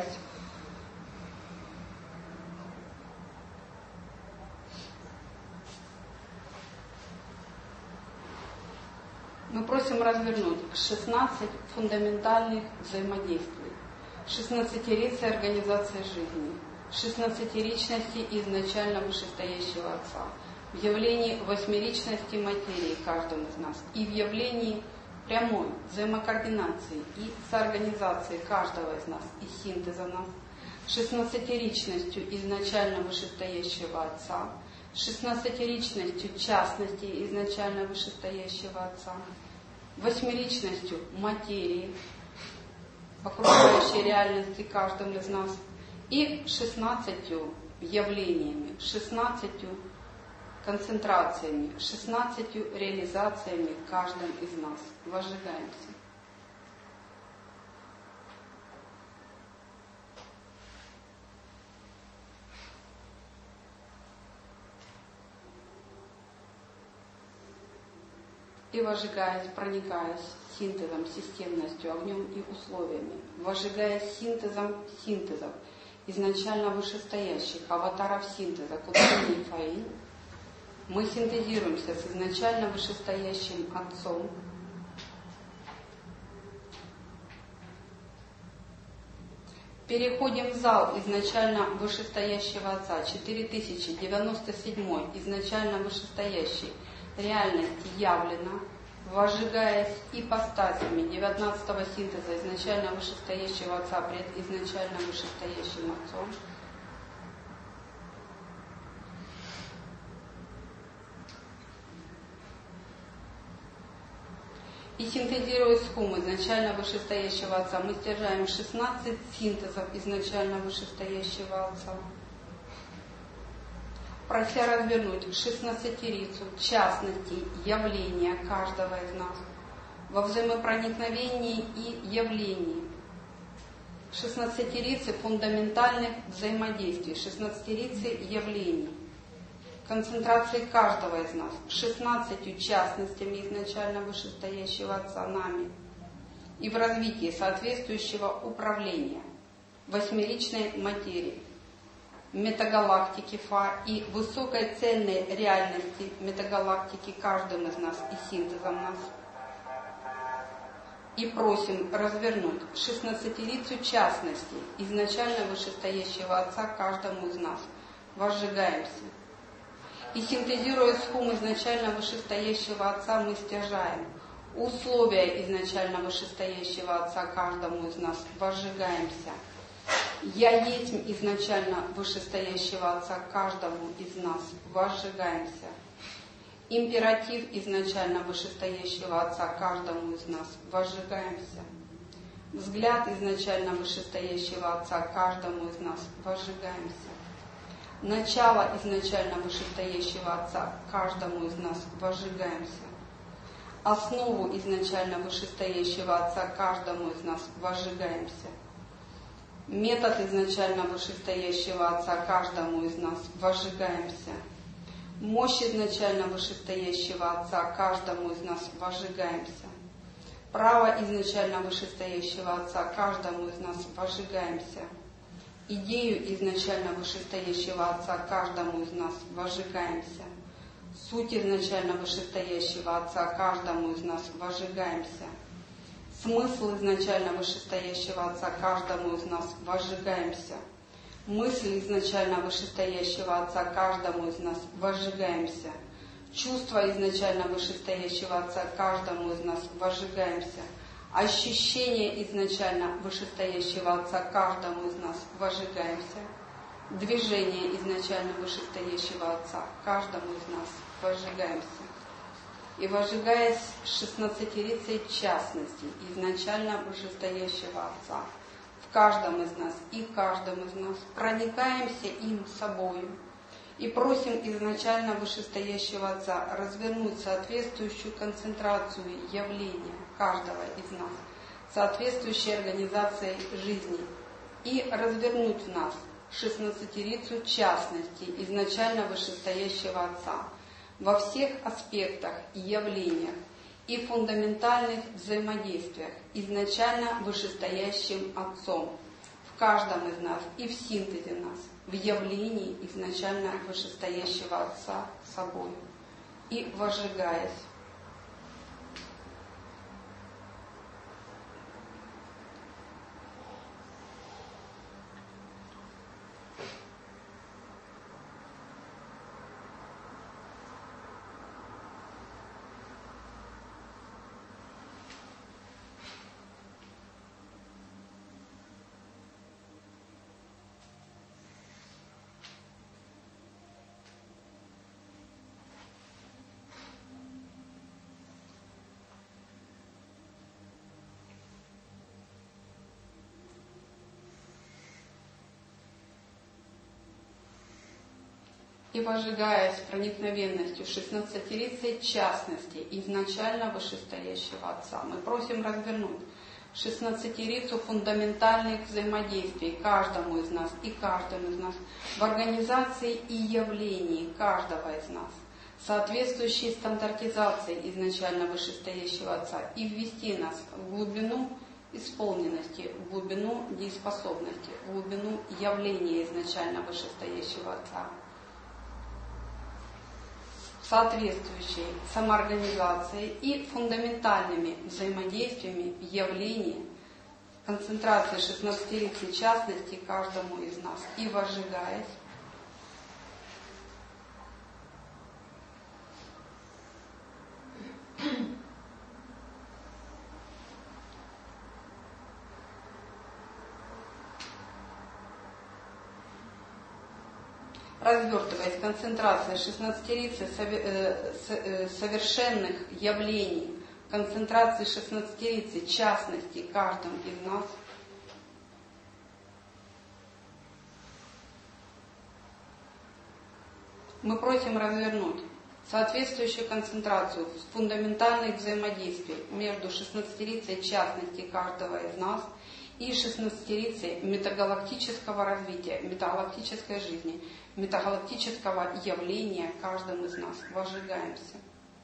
мы просим развернуть 16 фундаментальных взаимодействий, 16-рицы организации жизни, 16-ричности изначально вышестоящего Отца, в явлении восьмеричности материи каждым из нас и в явлении прямой взаимокоординации и соорганизации каждого из нас и синтеза нас, 16-ричностью изначально вышестоящего Отца, 16-ричностью частности изначально вышестоящего Отца, 8-ричностью материи, окружающей реальности каждым из нас, и 16 явлениями, 16 концентрациями, 16 реализациями каждым из нас. Возжигаемся. И возжигаясь, проникаясь синтезом, системностью, огнем и условиями, возжигаясь синтезом синтезов, изначально вышестоящих аватаров синтеза Кутхуми и Фаин, мы синтезируемся с изначально вышестоящим Отцом, переходим в зал изначально вышестоящего Отца, 4097 изначально вышестоящий реальности явлено, возжигаясь ипостасями 19-го синтеза изначально вышестоящего Отца пред изначально вышестоящим Отцом. И синтезируя с хум изначально вышестоящего Отца, мы стяжаем 16 синтезов изначально вышестоящего Отца, прося развернуть 16-рицу частностей явления каждого из нас во взаимопроникновении и явлении. 16-рицы фундаментальных взаимодействий, 16-рицы явлений, концентрации каждого из нас, 16 частностями изначально вышестоящего Отца нами и в развитии соответствующего управления восьмеричной материи, метагалактики Фа и высокой цельной реальности метагалактики каждым из нас и синтезом нас. и просим развернуть 16-рицу частностей изначально вышестоящего Отца каждому из нас. Возжигаемся. И синтезируя схему изначально вышестоящего Отца, мы стяжаем условия изначально вышестоящего Отца каждому из нас. Возжигаемся. Я есть изначально вышестоящего Отца каждому из нас. Возжигаемся. Императив изначально вышестоящего Отца каждому из нас. Возжигаемся. Взгляд изначально вышестоящего Отца каждому из нас. Возжигаемся. Начало изначально вышестоящего Отца каждому из нас. Возжигаемся. Основу изначально вышестоящего Отца каждому из нас. Возжигаемся. Метод изначально вышестоящего Отца каждому из нас. Возжигаемся. Мощь изначально вышестоящего Отца каждому из нас. Возжигаемся. Право изначально вышестоящего Отца каждому из нас. Возжигаемся. Идею изначально вышестоящего Отца каждому из нас. Возжигаемся. Суть изначально вышестоящего Отца каждому из нас. Возжигаемся. Смысл изначально вышестоящего Отца каждому из нас. Возжигаемся. Мысль изначально вышестоящего Отца каждому из нас. Возжигаемся. Чувство изначально вышестоящего Отца каждому из нас. Возжигаемся. Ощущение изначально вышестоящего Отца каждому из нас. Возжигаемся. Движение изначально вышестоящего Отца каждому из нас. Возжигаемся. И возжигаясь 16-рицей частностей изначально вышестоящего Отца в каждом из нас и каждом из нас, проникаемся им собою и просим изначально вышестоящего Отца развернуть соответствующую концентрацию явления каждого из нас, соответствующей организацией жизни, и развернуть в нас 16-рицу частностей изначально вышестоящего Отца во всех аспектах и явлениях и фундаментальных взаимодействиях изначально вышестоящим Отцом в каждом из нас и в синтезе нас, в явлении изначально вышестоящего Отца собой. И возжигаясь. И возжигаясь проникновенностью 16-рицей частности изначально вышестоящего Отца, мы просим развернуть 16-рицу фундаментальных взаимодействий каждому из нас и каждому из нас в организации и явлении каждого из нас, соответствующей стандартизации изначально вышестоящего Отца, и ввести нас в глубину исполненности, в глубину дееспособности, в глубину явления изначально вышестоящего Отца, соответствующей самоорганизацией и фундаментальными взаимодействиями явлений, концентрации 16-рицы частности каждому из нас, и возжигаясь, развертываясь концентрация 16-рицы совершенных явлений, концентрации 16-рицы частности каждым из нас, мы просим развернуть соответствующую концентрацию фундаментальных взаимодействий между 16-рицей частности каждого из нас и 16-рицей метагалактического развития, метагалактической жизни, метагалактического явления каждым из нас. Возжигаемся.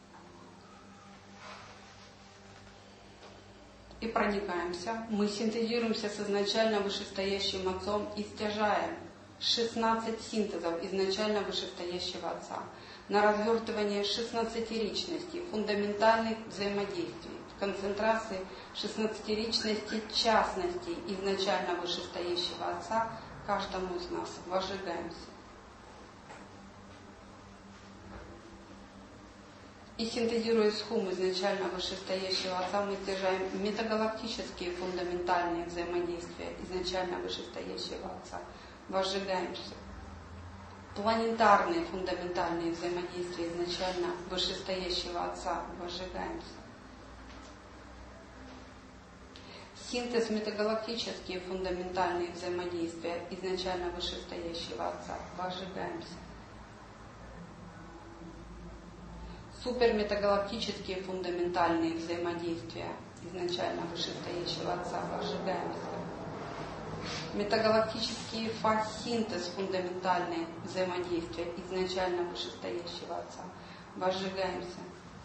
И проникаемся. Мы синтезируемся с изначально вышестоящим Отцом и стяжаем 16 синтезов изначально вышестоящего Отца на развертывание 16-ричности, фундаментальных взаимодействий в концентрации 16-личности частности изначально вышестоящего Отца каждому из нас. Возжигаемся. И синтезируя схум изначально вышестоящего Отца, мы стяжаем метагалактические фундаментальные взаимодействия изначально вышестоящего Отца. Возжигаемся. Планетарные фундаментальные взаимодействия изначально вышестоящего Отца. Возжигаемся. Синтез метагалактические фундаментальные взаимодействия изначально вышестоящего Отца. Возжигаемся. Суперметагалактические фундаментальные взаимодействия изначально вышестоящего Отца. Возжигаемся. Метагалактические фаз-синтез фундаментальные взаимодействия изначально вышестоящего Отца. Возжигаемся.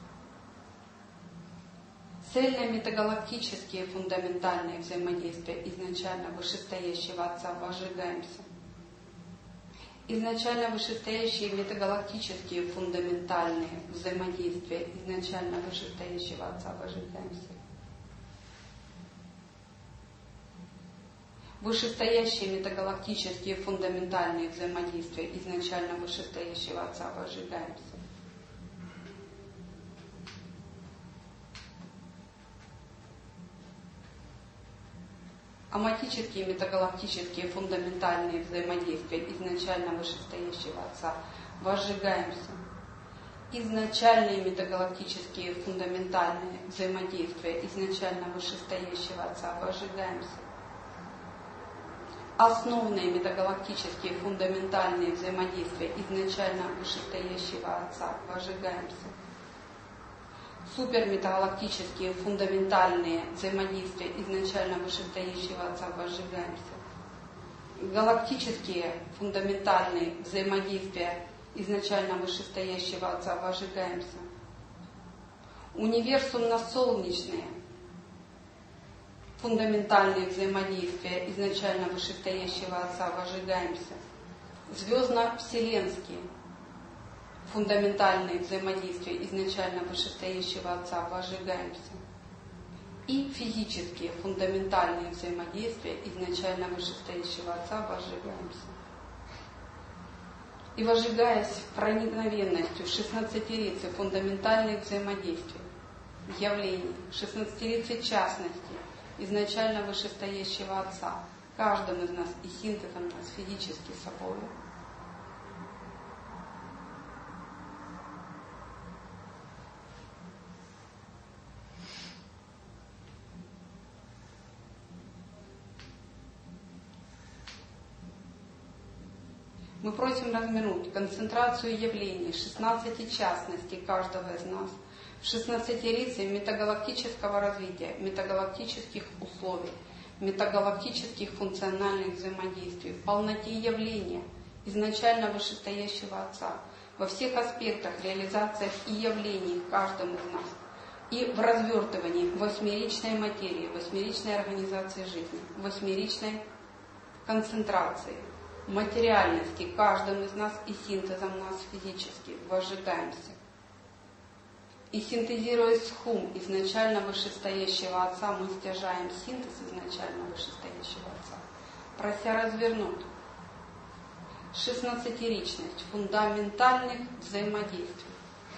Цельно-метагалактические фундаментальные взаимодействия изначально вышестоящего Отца. Возжигаемся. Изначально вышестоящие метагалактические фундаментальные взаимодействия изначально вышестоящего Отца. Возжигаемся. Вышестоящие метагалактические фундаментальные взаимодействия изначально вышестоящего Отца. Возжигаемся. Аматические метагалактические фундаментальные взаимодействия изначально вышестоящего Отца. Возжигаемся. Изначальные метагалактические фундаментальные взаимодействия изначально вышестоящего Отца. Возжигаемся. Основные метагалактические фундаментальные взаимодействия изначально вышестоящего Отца. Возжигаемся. Суперметагалактические фундаментальные взаимодействия изначально вышестоящего Отца. Возжигаемся. Галактические фундаментальные взаимодействия изначально вышестоящего Отца. Возжигаемся. Универсумно-солнечные фундаментальные взаимодействия изначально вышестоящего Отца. Возжигаемся. Звездно-вселенские фундаментальные взаимодействия изначально вышестоящего Отца. Возжигаемся. И физические фундаментальные взаимодействия изначально вышестоящего Отца. Возжигаемся. И возжигаясь проникновенностью 16-лицы фундаментальных взаимодействий, явлений, 16-лицы частности изначально вышестоящего Отца, каждым из нас и синтезом нас физически собой. Мы просим развернуть концентрацию явлений 16 частностей каждого из нас в 16-лице метагалактического развития, метагалактических условий, метагалактических функциональных взаимодействий, в полноте явления изначально вышестоящего Отца, во всех аспектах, реализациях и явлений каждым из нас, и в развертывании восьмеричной материи, восьмеричной организации жизни, восьмеричной концентрации, материальности каждым из нас и синтезом нас физически. Возжигаемся. И синтезируя схум изначально вышестоящего Отца, мы стяжаем синтез изначально вышестоящего Отца, прося развернуть 16-ричность фундаментальных взаимодействий,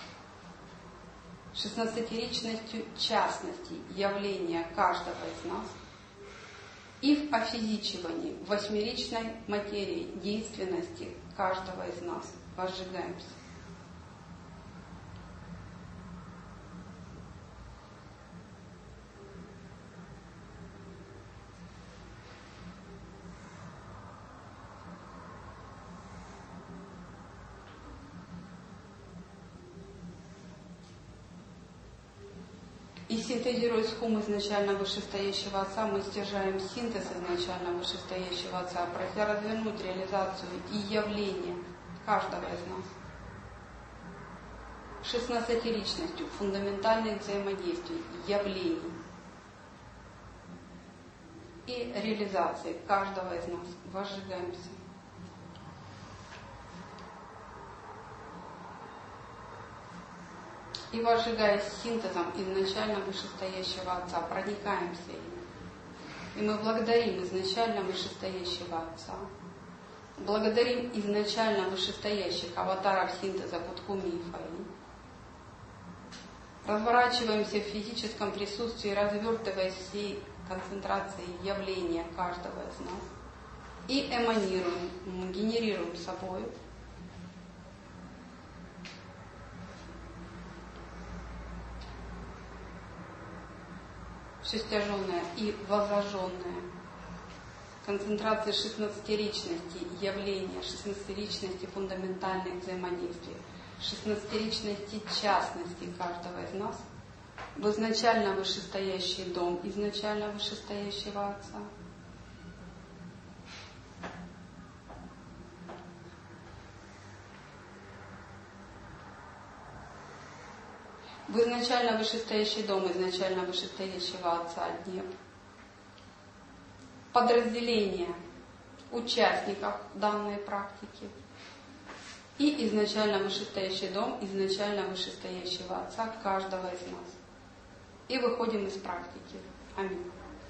16-ричностью частностей явления каждого из нас и в офизичивании восьмеричной материи действенности каждого из нас. Возжигаемся. И синтезируя схум изначально вышестоящего Отца, мы стяжаем синтез изначально вышестоящего Отца, прося развернуть реализацию и явление каждого из нас 16-личностью фундаментальных взаимодействий, явлений и реализации каждого из нас. Возжигаемся. И возжигаясь синтезом изначально вышестоящего Отца, проникаемся им. И мы благодарим изначально вышестоящего Отца. Благодарим изначально вышестоящих аватаров синтеза Куткуми и Фаи. Разворачиваемся в физическом присутствии, развертываясь всей концентрацией явления каждого из нас. И эманируем, генерируем собой шестяженное и возожженное концентрации 16-ричности явления, 16-ричности фундаментальных взаимодействий, 16-ричности частности каждого из нас в изначально вышестоящий дом, изначально вышестоящего Отца. В изначально вышестоящий дом, изначально вышестоящего Отца Днепр. Подразделение участников данной практики. И изначально вышестоящий дом, изначально вышестоящего Отца каждого из нас. И выходим из практики. Аминь.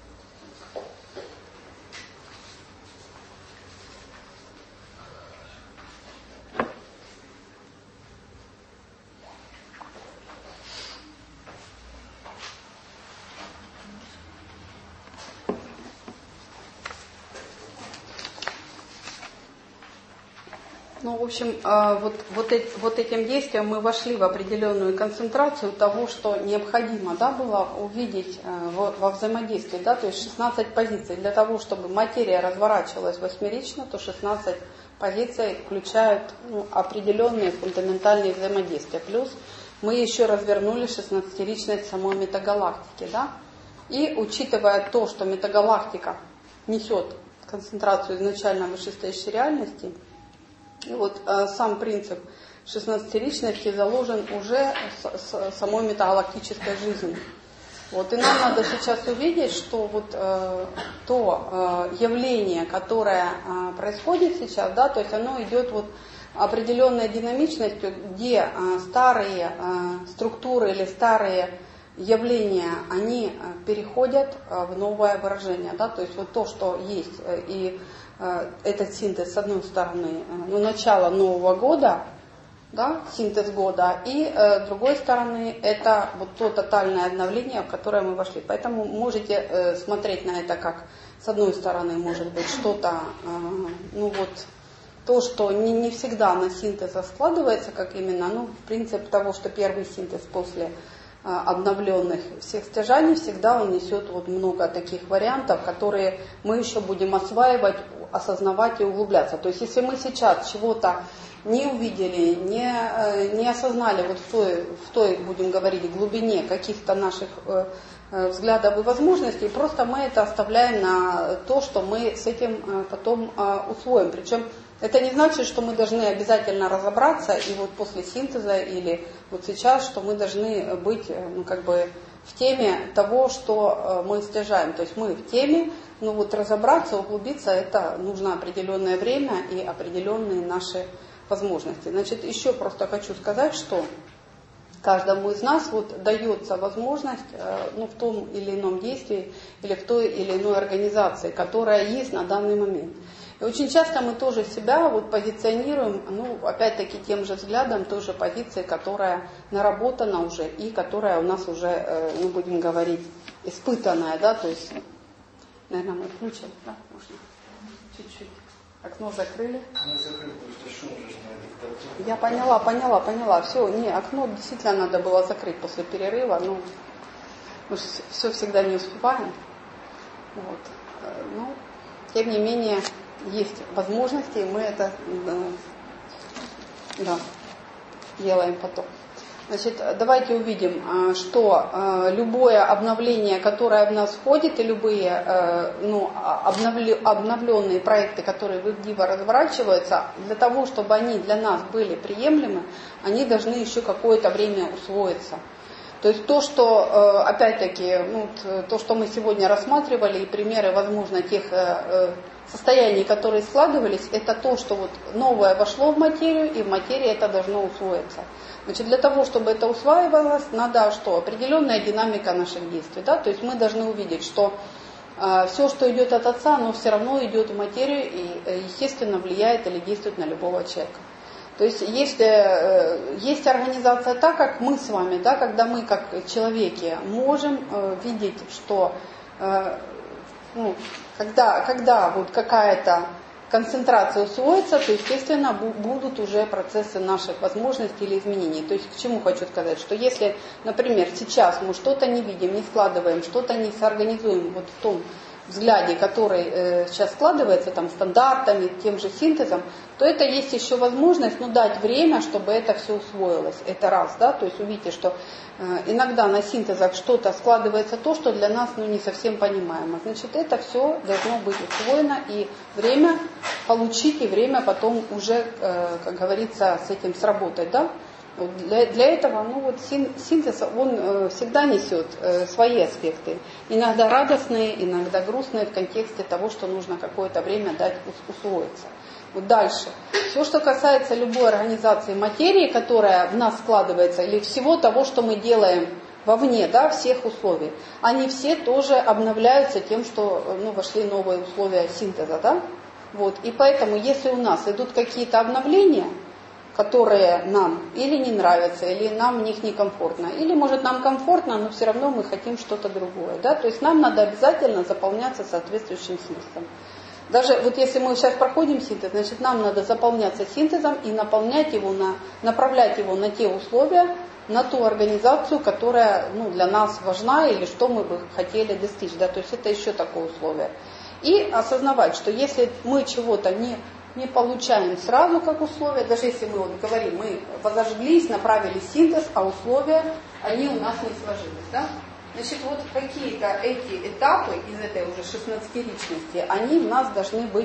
Ну, в общем, вот этим действием мы вошли в определенную концентрацию того, что необходимо, да, было увидеть во взаимодействии, да, то есть 16 позиций. Для того, чтобы материя разворачивалась восьмерично, то 16 позиций включают определенные фундаментальные взаимодействия. Плюс мы еще развернули 16-ричность самой метагалактики, да, и учитывая то, что метагалактика несет концентрацию изначально вышестоящей реальности, и вот сам принцип 16-ричности заложен уже с самой метагалактической жизнью. Вот, и нам надо сейчас увидеть, что вот то явление, которое происходит сейчас, да, то есть оно идет вот определенной динамичностью, где старые структуры или старые явления, они переходят в новое выражение, да, то есть вот то, что есть, и этот синтез, с одной стороны, начало Нового года, да, синтез года, и с другой стороны, это вот то тотальное обновление, в которое мы вошли. Поэтому можете смотреть на это как, с одной стороны, может быть, что-то, то, что не всегда на синтеза складывается, как именно, принцип того, что первый синтез после обновленных всех стяжаний, всегда он несет вот много таких вариантов, которые мы еще будем осваивать, осознавать и углубляться. То есть если мы сейчас чего-то не увидели, не осознали вот в той, будем говорить, глубине каких-то наших взглядов и возможностей, просто мы это оставляем на то, что мы с этим потом усвоим. Причем это не значит, что мы должны обязательно разобраться, и вот после синтеза или вот сейчас, что мы должны быть в теме того, что мы стяжаем. То есть мы в теме, но вот разобраться, углубиться, это нужно определенное время и определенные наши возможности. Значит, еще просто хочу сказать, что каждому из нас вот дается возможность в том или ином действии или в той или иной организации, которая есть на данный момент. И очень часто мы тоже себя вот позиционируем, опять-таки тем же взглядом, той же позиции, которая наработана уже и которая у нас уже, будем говорить, испытанная, да, то есть, наверное, мы включим, да, можно чуть-чуть. Окно закрыли. Я поняла. Все, окно действительно надо было закрыть после перерыва, мы все всегда не успеваем. Вот. Тем не менее, есть возможности, и мы это делаем потом. Значит, давайте увидим, что любое обновление, которое в нас входит, и любые обновленные проекты, которые в Дива разворачиваются, для того, чтобы они для нас были приемлемы, они должны еще какое-то время усвоиться. То есть то, что, опять-таки, то, что мы сегодня рассматривали, и примеры, возможно, тех состояний, которые складывались, это то, что вот новое вошло в материю, и в материи это должно усвоиться. Значит, для того, чтобы это усваивалось, надо что? Определенная динамика наших действий. Да? То есть мы должны увидеть, что все, что идет от Отца, оно все равно идет в материю и, естественно, влияет или действует на любого человека. То есть есть организация так, как мы с вами, да, когда мы как человеки можем видеть, что когда вот какая-то концентрация усвоится, то, естественно, будут уже процессы наших возможностей или изменений. То есть к чему хочу сказать, что если, например, сейчас мы что-то не видим, не складываем, что-то не соорганизуем вот в том взгляде, который сейчас складывается там стандартами, тем же синтезом, то это есть еще возможность дать время, чтобы это все усвоилось. Это раз, да, то есть увидите, что иногда на синтезах что-то складывается то, что для нас не совсем понимаемо. Значит, это все должно быть усвоено и время получить, и время потом уже, как говорится, с этим сработать, да. Для этого синтез, он всегда несет свои аспекты. Иногда радостные, иногда грустные в контексте того, что нужно какое-то время дать усвоиться. Вот дальше. Все, что касается любой организации материи, которая в нас складывается, или всего того, что мы делаем вовне, да, всех условий, они все тоже обновляются тем, что вошли новые условия синтеза. Да? Вот. И поэтому, если у нас идут какие-то обновления, которые нам или не нравятся, или нам в них некомфортно, или, может, нам комфортно, но все равно мы хотим что-то другое. Да? То есть нам надо обязательно заполняться соответствующим синтезом. Даже вот если мы сейчас проходим синтез, значит, нам надо заполняться синтезом и наполнять его направлять его на те условия, на ту организацию, которая для нас важна или что мы бы хотели достичь. Да? То есть это еще такое условие. И осознавать, что если мы чего-то не получаем сразу как условия, даже если мы говорим, мы возожглись, направили синтез, а условия, они у нас не сложились. Да? Значит, вот какие-то эти этапы из этой уже 16-ричности, они в нас должны быть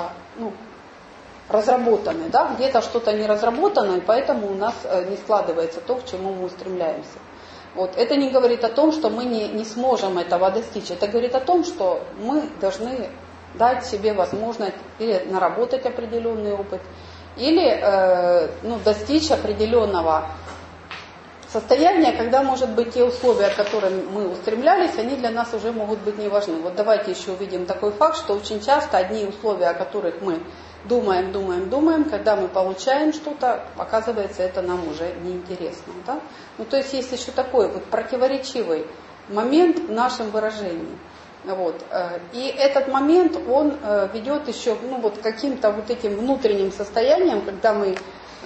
разработаны. Да? Где-то что-то не разработано, и поэтому у нас не складывается то, к чему мы устремляемся. Вот. Это не говорит о том, что мы не сможем этого достичь. Это говорит о том, что мы должны дать себе возможность или наработать определенный опыт, или достичь определенного состояния, когда, может быть, те условия, к которым мы устремлялись, они для нас уже могут быть не важны. Вот давайте еще увидим такой факт, что очень часто одни условия, о которых мы думаем, когда мы получаем что-то, оказывается, это нам уже неинтересно. Да? То есть есть еще такой вот противоречивый момент в нашем выражении. Вот. И этот момент, он ведет еще к каким-то вот этим внутренним состояниям, когда мы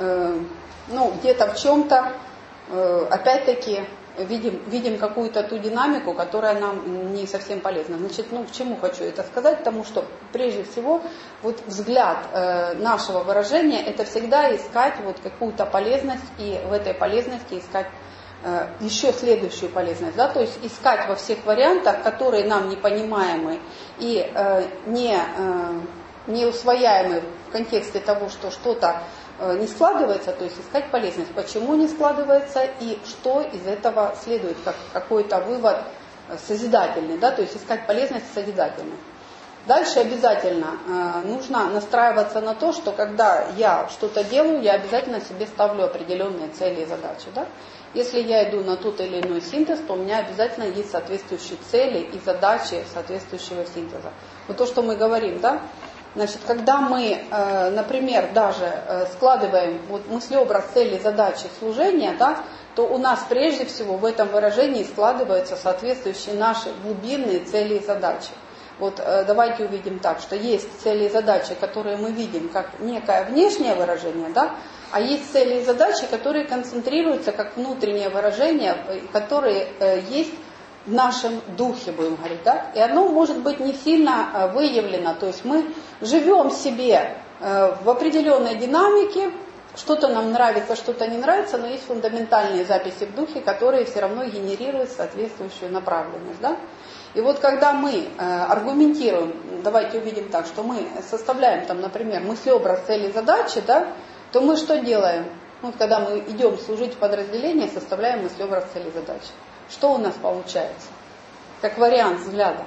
где-то в чем-то, опять-таки, видим какую-то ту динамику, которая нам не совсем полезна. Значит, к чему хочу это сказать? Потому что, прежде всего, вот взгляд нашего выражения, это всегда искать какую-то полезность, и в этой полезности искать еще следующую полезность, да, то есть искать во всех вариантах, которые нам непонимаемы и не усвояемы в контексте того, что что-то не складывается, то есть искать полезность, почему не складывается и что из этого следует, как какой-то вывод созидательный, да, то есть искать полезность созидательной. Дальше обязательно нужно настраиваться на то, что когда я что-то делаю, я обязательно себе ставлю определенные цели и задачи. Да? Если я иду на тот или иной синтез, то у меня обязательно есть соответствующие цели и задачи соответствующего синтеза. Вот то, что мы говорим, да? Значит, когда мы, например, даже складываем мыслеобраз цели, задачи, служения, да, то у нас прежде всего в этом выражении складываются соответствующие наши глубинные цели и задачи. Вот давайте увидим так, что есть цели и задачи, которые мы видим как некое внешнее выражение, да, а есть цели и задачи, которые концентрируются как внутреннее выражение, которые есть в нашем духе, будем говорить, да, и оно может быть не сильно выявлено, то есть мы живем себе в определенной динамике, что-то нам нравится, что-то не нравится, но есть фундаментальные записи в духе, которые все равно генерируют соответствующую направленность, да. И вот когда мы аргументируем, давайте увидим так, что мы составляем там, например, мыслеобраз цели и задачи, да, то мы что делаем? Мы Вот когда мы идем служить в подразделении, составляем мыслеобраз цели задачи. Что у нас получается? Как вариант взгляда.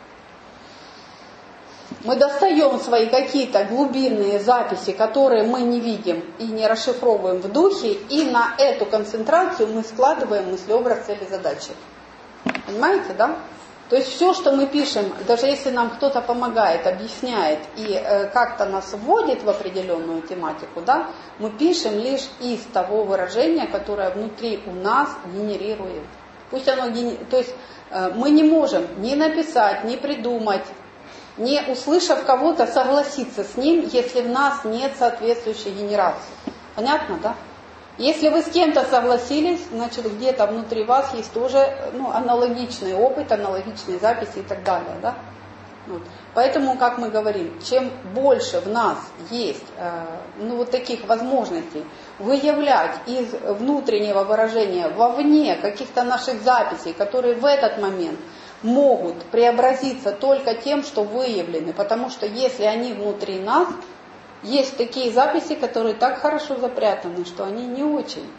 Мы достаем свои какие-то глубинные записи, которые мы не видим и не расшифровываем в духе, и на эту концентрацию мы складываем мыслеобраз цели задачи. Понимаете, да? То есть все, что мы пишем, даже если нам кто-то помогает, объясняет и как-то нас вводит в определенную тематику, да, мы пишем лишь из того выражения, которое внутри у нас генерирует. Пусть оно то есть мы не можем ни написать, ни придумать, не услышав кого-то, согласиться с ним, если в нас нет соответствующей генерации. Понятно, да? Если вы с кем-то согласились, значит где-то внутри вас есть тоже аналогичный опыт, аналогичные записи и так далее. Да? Вот. Поэтому, как мы говорим, чем больше в нас есть вот таких возможностей выявлять из внутреннего выражения вовне каких-то наших записей, которые в этот момент могут преобразиться только тем, что выявлены, потому что если они внутри нас, есть такие записи, которые так хорошо запрятаны, что они не очень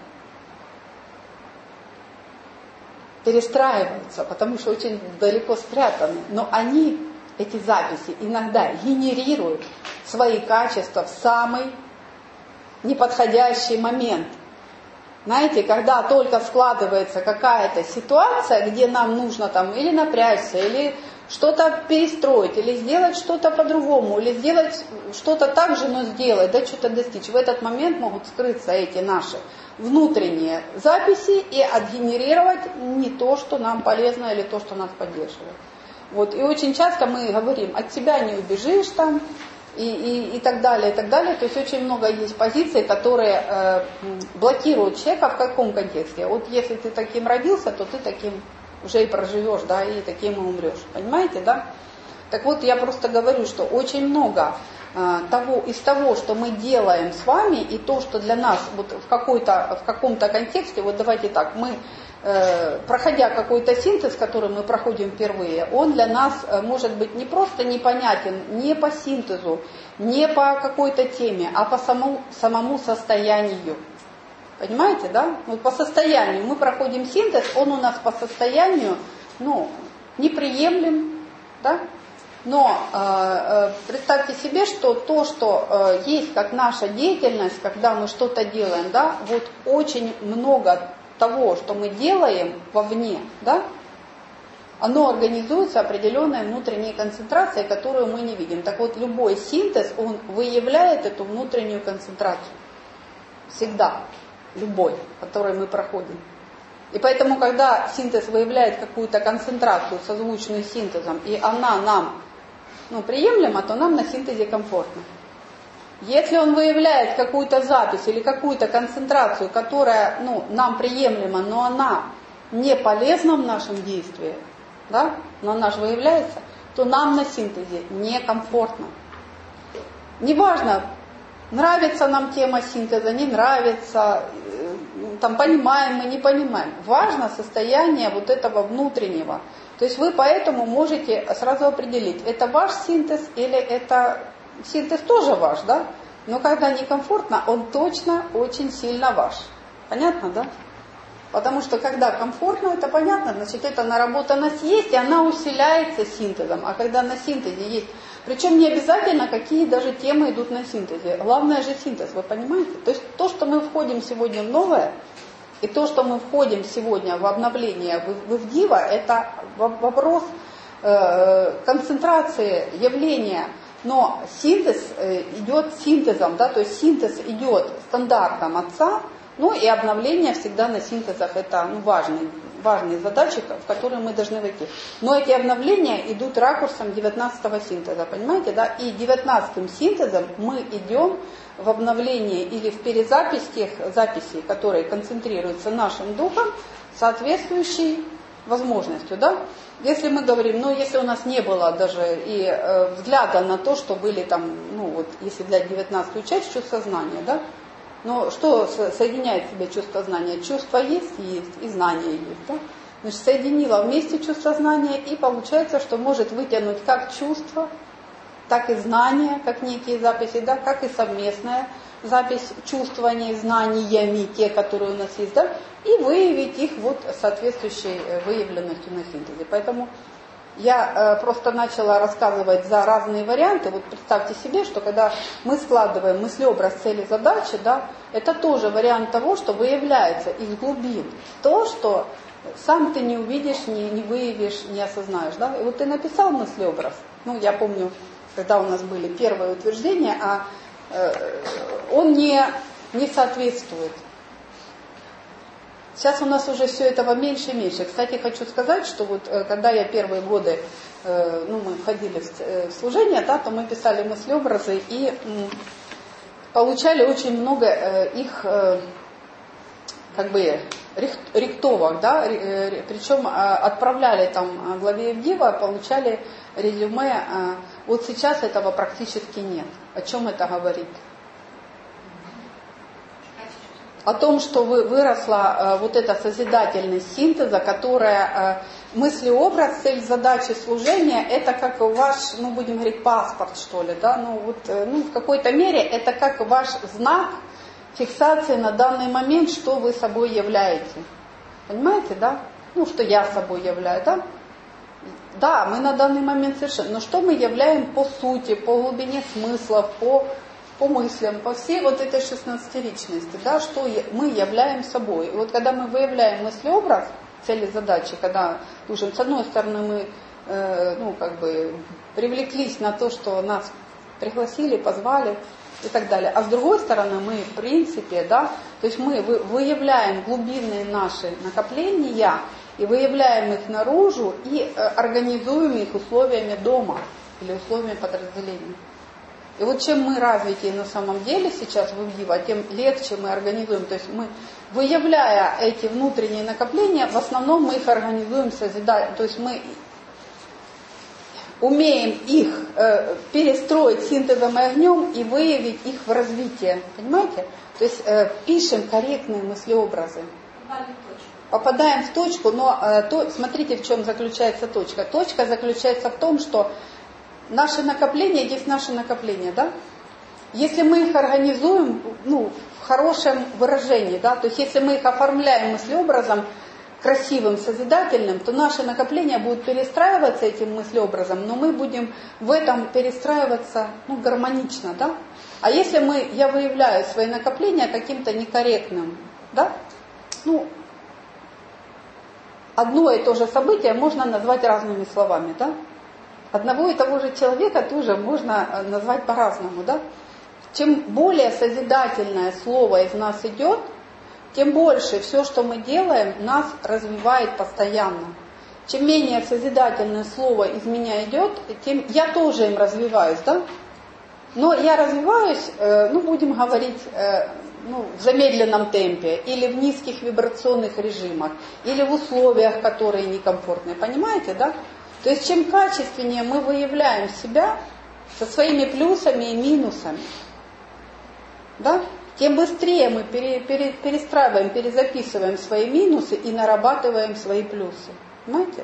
перестраиваются, потому что очень далеко спрятаны. Но они, эти записи, иногда генерируют свои качества в самый неподходящий момент. Знаете, когда только складывается какая-то ситуация, где нам нужно там или напрячься, или что-то перестроить, или сделать что-то по-другому, или сделать что-то так же, но сделать, да, что-то достичь. В этот момент могут скрыться эти наши внутренние записи и отгенерировать не то, что нам полезно, или то, что нас поддерживает. Вот. И очень часто мы говорим, от себя не убежишь там, и так далее, и так далее. То есть очень много есть позиций, которые блокируют человека в каком контексте. Вот если ты таким родился, то ты таким уже и проживешь, да, и таким и умрешь. Понимаете, да? Так вот, я просто говорю, что очень много из того, что мы делаем с вами, и то, что для нас вот в каком-то контексте, вот давайте так, мы, проходя какой-то синтез, который мы проходим впервые, он для нас может быть не просто непонятен не по синтезу, не по какой-то теме, а по самому состоянию. Понимаете, да? Вот по состоянию мы проходим синтез, он у нас по состоянию, неприемлем, да? Но представьте себе, что то, что есть как наша деятельность, когда мы что-то делаем, да, вот очень много того, что мы делаем вовне, да, оно организуется определенной внутренней концентрацией, которую мы не видим. Так вот, любой синтез, он выявляет эту внутреннюю концентрацию. Всегда. Любой, который мы проходим. И поэтому, когда синтез выявляет какую-то концентрацию, созвучную с синтезом, и она нам приемлема, то нам на синтезе комфортно. Если он выявляет какую-то запись или какую-то концентрацию, которая нам приемлема, но она не полезна в нашем действии, да, но она же выявляется, то нам на синтезе некомфортно. Неважно, нравится нам тема синтеза, не нравится, там понимаем мы, не понимаем. Важно состояние вот этого внутреннего. То есть вы поэтому можете сразу определить, это ваш синтез или это синтез тоже ваш, да? Но когда некомфортно, он точно очень сильно ваш. Понятно, да? Потому что когда комфортно, это понятно, значит эта наработанность есть, и она усиляется синтезом. А когда на синтезе есть, причем не обязательно, какие даже темы идут на синтезе. Главное же синтез, вы понимаете? То есть то, что мы входим сегодня в новое, и то, что мы входим сегодня в обновление, в Ивдива, это вопрос концентрации явления. Но синтез идет синтезом, да, то есть синтез идет стандартом отца, и обновление всегда на синтезах это важные задачи, в которые мы должны войти. Но эти обновления идут ракурсом 19-го синтеза, понимаете, да? И 19-м синтезом мы идем в обновление или в перезапись тех записей, которые концентрируются нашим духом, соответствующей возможностью, да? Если мы говорим, если у нас не было даже и взгляда на то, что были там, если взять 19-ю часть, чувство знания, да? Но что соединяет в себе чувство знания? Чувство есть, и знание есть, да? Значит, соединила вместе чувство знания, и получается, что может вытянуть как чувство, так и знание, как некие записи, да, как и совместное запись чувствований, знаниями, те, которые у нас есть, да, и выявить их вот соответствующей выявленностью на синтезе. Поэтому я просто начала рассказывать за разные варианты. Вот представьте себе, что когда мы складываем мыслеобраз, цели, задачи, да, это тоже вариант того, что выявляется из глубин. То, что сам ты не увидишь, не выявишь, не осознаешь. Да? И вот ты написал мыслеобраз. Ну, я помню, когда у нас были первые утверждения, он не соответствует. Сейчас у нас уже все этого меньше и меньше. Кстати, хочу сказать, что вот когда я первые годы, мы входили в служение, да, то мы писали мыслеобразы и получали очень много их как бы рихтовок, да, причем отправляли там главе Евгева, получали резюме. Вот сейчас этого практически нет. О чем это говорит? О том, что выросла вот эта созидательность синтеза, которая мыслеобраз, цель, задачи, служения, это как ваш, будем говорить, паспорт, что ли, да, в какой-то мере это как ваш знак фиксации на данный момент, что вы собой являете. Понимаете, да? Что я собой являюсь, да? Да, мы на данный момент совершенно, но что мы являем по сути, по глубине смыслов, по мыслям, по всей вот этой 16-ричности, да, что мы являем собой. И вот когда мы выявляем мыслеобраз, цели, задачи, когда уже, с одной стороны, мы привлеклись на то, что нас пригласили, позвали и так далее, а с другой стороны, мы в принципе, да, то есть мы выявляем глубинные наши накопления и выявляем их наружу и организуем их условиями дома или условиями подразделения. И вот чем мы развитее на самом деле сейчас в ИВДИВА, тем легче мы организуем. То есть мы, выявляя эти внутренние накопления, в основном мы их организуем созидательно. То есть мы умеем их перестроить синтезом и огнем и выявить их в развитии. Понимаете? То есть пишем корректные мыслеобразы. Попадаем в точку, но смотрите, в чем заключается точка. Точка заключается в том, что наши накопления есть наши накопления, да? Если мы их организуем, в хорошем выражении, да, то есть если мы их оформляем мыслеобразом красивым, созидательным, то наши накопления будут перестраиваться этим мыслеобразом, но мы будем в этом перестраиваться, гармонично, да? А если я выявляю свои накопления каким-то некорректным, да? Одно и то же событие можно назвать разными словами, да? Одного и того же человека тоже можно назвать по-разному, да? Чем более созидательное слово из нас идет, тем больше все, что мы делаем, нас развивает постоянно. Чем менее созидательное слово из меня идет, тем я тоже им развиваюсь, да? Но я развиваюсь, будем говорить, в замедленном темпе, или в низких вибрационных режимах, или в условиях, которые некомфортные, понимаете, да? То есть чем качественнее мы выявляем себя со своими плюсами и минусами, да, тем быстрее мы перестраиваем, перезаписываем свои минусы и нарабатываем свои плюсы. Понимаете?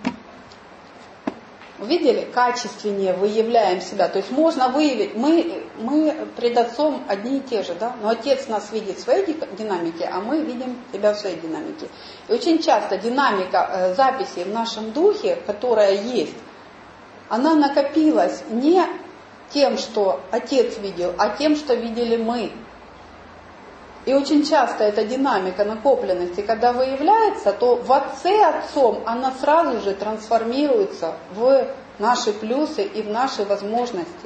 Увидели? Качественнее выявляем себя. То есть можно выявить, мы пред Отцом одни и те же, да? Но Отец нас видит в своей динамике, а мы видим себя в своей динамике. И очень часто динамика записи в нашем духе, которая есть, она накопилась не тем, что Отец видел, а тем, что видели мы. И очень часто эта динамика накопленности, когда выявляется, то в Отце Отцом она сразу же трансформируется в наши плюсы и в наши возможности.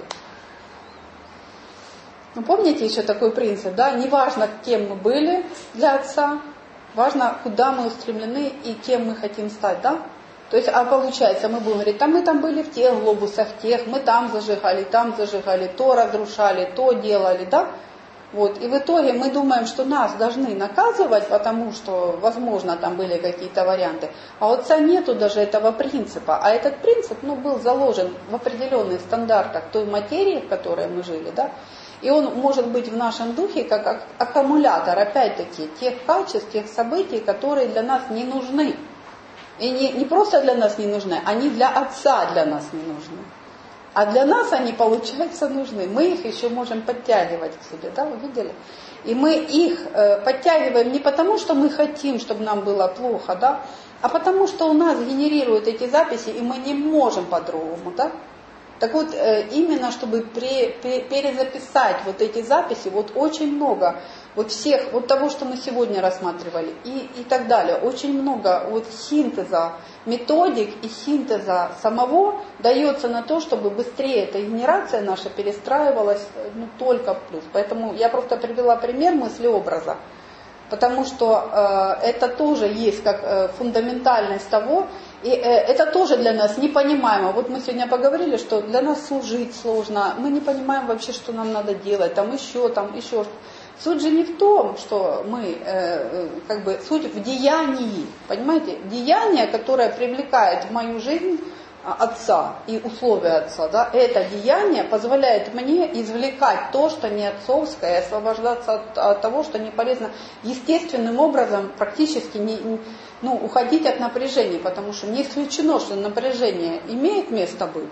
Помните еще такой принцип, да? Не важно, кем мы были для Отца, важно, куда мы устремлены и кем мы хотим стать, да? То есть, получается, мы будем говорить, мы там были в тех глобусах, мы там зажигали, то разрушали, то делали, да? Вот. И в итоге мы думаем, что нас должны наказывать, потому что, возможно, там были какие-то варианты. А у Отца нету даже этого принципа. А этот принцип был заложен в определенных стандартах той материи, в которой мы жили. Да? И он может быть в нашем духе как аккумулятор, опять-таки, тех качеств, тех событий, которые для нас не нужны. И не просто для нас не нужны, они для Отца для нас не нужны. А для нас они, получается, нужны. Мы их еще можем подтягивать к себе, да, вы видели? И мы их подтягиваем не потому, что мы хотим, чтобы нам было плохо, да, а потому что у нас генерируют эти записи, и мы не можем по-другому, да. Так вот, именно чтобы перезаписать вот эти записи, вот очень много вот всех, вот того, что мы сегодня рассматривали и так далее, очень много вот синтеза методик и синтеза самого дается на то, чтобы быстрее эта генерация наша перестраивалась, ну, только в плюс. Поэтому я просто привела пример мыслеобраза, потому что это тоже есть как фундаментальность того, и это тоже для нас непонимаемо. Вот мы сегодня поговорили, что для нас служить сложно, мы не понимаем вообще, что нам надо делать, там еще. Суть же не в том, что мы, суть в деянии, понимаете? Деяние, которое привлекает в мою жизнь отца и условия отца, да, это деяние позволяет мне извлекать то, что не отцовское, и освобождаться от того, что не полезно, естественным образом практически уходить от напряжения, потому что не исключено, что напряжение имеет место быть.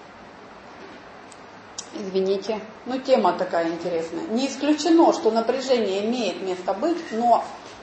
Извините, тема такая интересная. Не исключено, что напряжение имеет место быть, но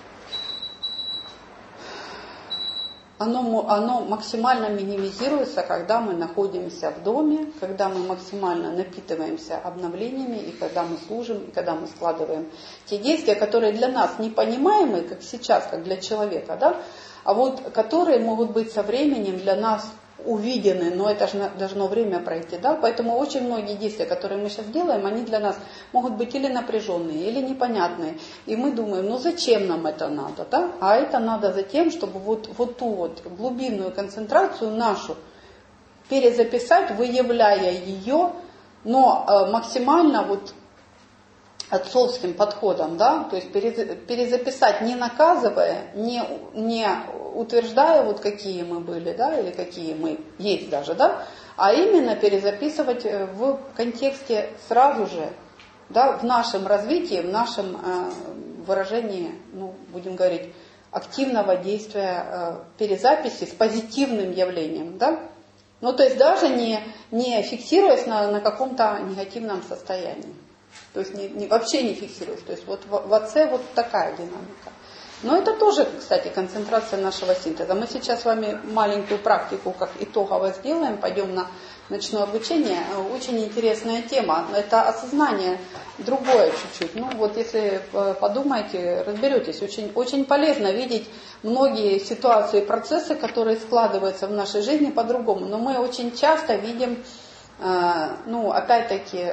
оно максимально минимизируется, когда мы находимся в доме, когда мы максимально напитываемся обновлениями, и когда мы служим, и когда мы складываем те действия, которые для нас непонимаемы, как сейчас, как для человека, да, а вот которые могут быть со временем для нас увидены, но это же должно время пройти, да, поэтому очень многие действия, которые мы сейчас делаем, они для нас могут быть или напряженные, или непонятные, и мы думаем, зачем нам это надо, да, а это надо за тем, чтобы вот ту глубинную концентрацию нашу перезаписать, выявляя ее, но максимально отцовским подходом, да, то есть перезаписать, не наказывая, не утверждая, какие мы были, да, или какие мы есть даже, да, а именно перезаписывать в контексте сразу же, да, в нашем развитии, в нашем выражении, будем говорить, активного действия перезаписи с позитивным явлением, да, то есть даже не фиксируясь на каком-то негативном состоянии. То есть вообще не фиксируешь. То есть в отце такая динамика. Но это тоже, кстати, концентрация нашего синтеза. Мы сейчас с вами маленькую практику как итогово сделаем, пойдем на ночное обучение. Очень интересная тема. Это осознание другое чуть-чуть. Если подумаете, разберетесь. Очень, очень полезно видеть многие ситуации и процессы, которые складываются в нашей жизни по-другому. Но мы очень часто видим, опять-таки,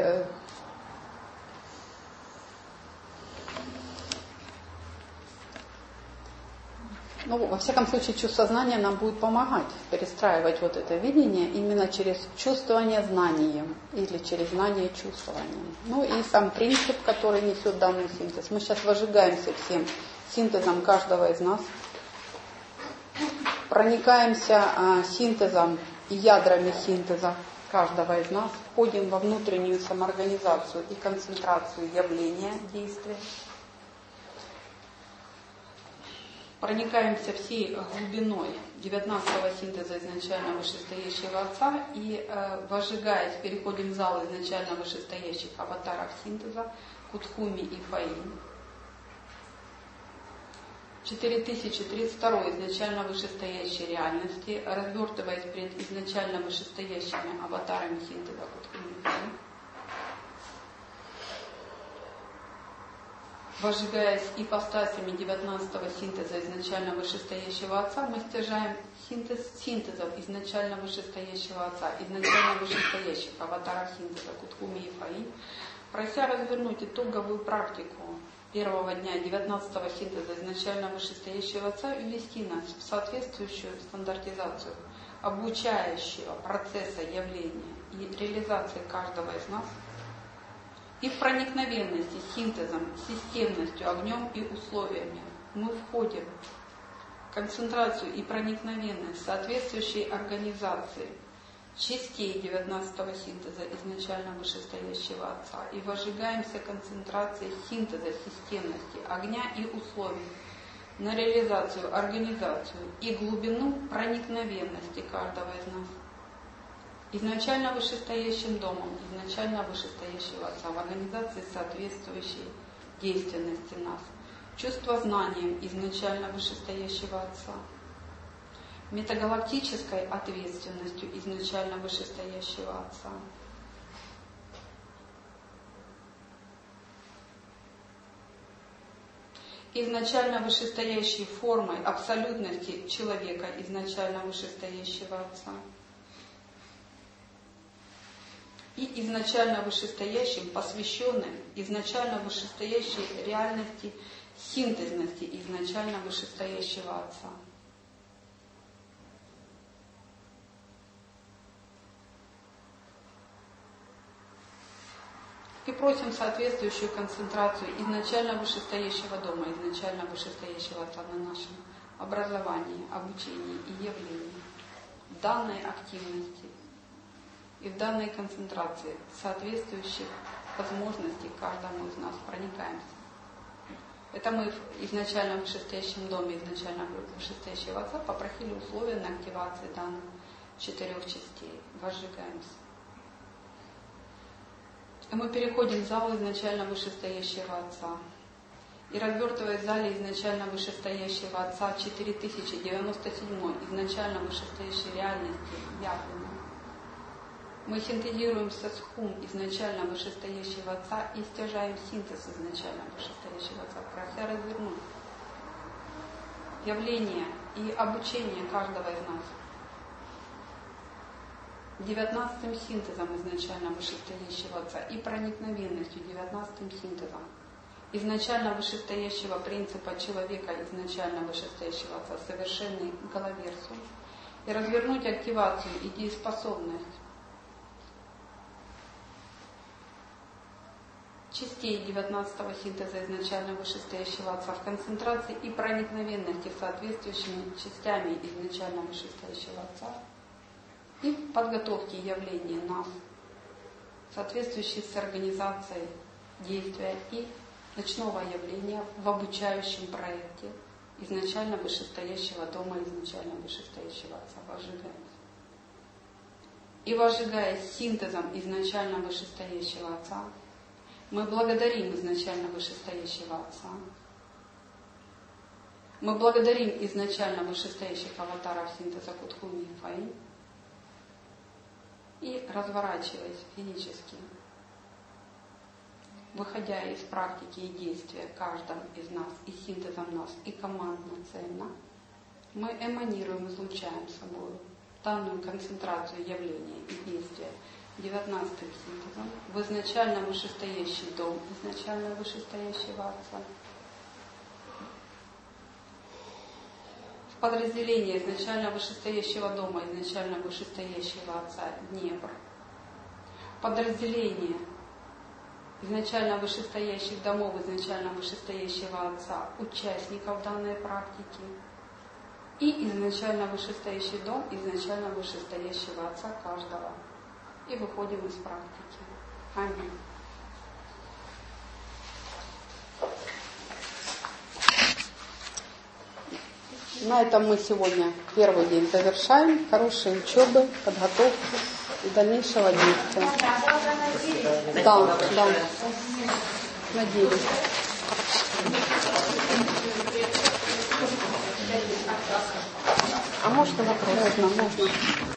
во всяком случае, чувство сознания нам будет помогать перестраивать это видение именно через чувствование знанием или через знание чувствованием. И сам принцип, который несет данный синтез. Мы сейчас возжигаемся всем синтезом каждого из нас, проникаемся синтезом и ядрами синтеза каждого из нас, входим во внутреннюю самоорганизацию и концентрацию явления, действия. Проникаемся всей глубиной 19-го синтеза изначально вышестоящего Отца и, возжигаясь, переходим в зал изначально вышестоящих аватаров синтеза Кутхуми и Фаин. 4032 изначально вышестоящей реальности, развертываясь перед изначально вышестоящими аватарами синтеза Кутхуми и Фаин. Возжигаясь ипостасями 19-го синтеза изначально вышестоящего Отца, мы стяжаем синтез синтезов изначально вышестоящего Отца, изначально вышестоящих аватаров синтеза Кутхуми и Фаин, прося развернуть итоговую практику первого дня 19-го синтеза изначально вышестоящего Отца и ввести нас в соответствующую стандартизацию обучающего процесса явления и реализации каждого из нас, и в проникновенности, синтезом, системностью, огнем и условиями мы входим в концентрацию и проникновенность соответствующей организации частей 19-го синтеза изначально вышестоящего Отца и возжигаемся концентрацией синтеза, системности, огня и условий на реализацию, организацию и глубину проникновенности каждого из нас. изначально вышестоящим домом, изначально вышестоящего Отца, в организации соответствующей действенности нас, чувство знанием изначально вышестоящего Отца, метагалактической ответственностью изначально вышестоящего Отца, изначально вышестоящей формой абсолютности человека изначально вышестоящего Отца и изначально вышестоящим, посвященным изначально вышестоящей реальности, синтезности изначально вышестоящего Отца. И просим соответствующую концентрацию изначально вышестоящего дома, изначально вышестоящего Отца на нашем образовании, обучении и явлении, в данной активности и в данной концентрации соответствующих возможностей каждому из нас проникаемся. Это мы в изначально вышестоящем доме, изначально вышестоящего Отца попросили условия на активацию данных 4 частей. Возжигаемся. И мы переходим в зал изначально вышестоящего Отца. И развертывая в зале изначально вышестоящего Отца 4097 изначально вышестоящей реальности явленной, мы синтезируем сосхум изначально вышестоящего Отца и стяжаем синтез изначально вышестоящего Отца, прося развернуть явление и обучение каждого из нас 19-м синтезом изначально вышестоящего Отца и проникновенностью 19-м синтезом изначально вышестоящего принципа человека, изначально вышестоящего Отца, совершенный головерсум, и развернуть активацию и дееспособность частей 19-го синтеза изначально вышестоящего Отца в концентрации и проникновенности соответствующими частями изначально вышестоящего Отца и подготовки явления нас, соответствующей с организацией действия и ночного явления в обучающем проекте изначально вышестоящего дома, изначально вышестоящего Отца. Возжигаемся. И возжигая синтезом изначально вышестоящего Отца, мы благодарим изначально вышестоящего Отца. Мы благодарим изначально вышестоящих аватаров синтеза Кутхуми и Фаи. И разворачиваясь физически, выходя из практики и действия каждым из нас, и синтезом нас, и командно цельно, мы эманируем, излучаем собой данную концентрацию явления и действия 19-м синтезом в изначально вышестоящий дом, изначально вышестоящего Отца, подразделение изначально вышестоящего дома, изначально вышестоящего Отца Днепр, подразделение изначально вышестоящих домов, изначально вышестоящего Отца, участников данной практики, и изначально вышестоящий дом, изначально вышестоящего Отца каждого. И выходим из практики. Аминь. На этом мы сегодня первый день завершаем. Хорошей учебы, подготовки и дальнейшего действия. Да. Надеюсь. А можно вопрос? Можно.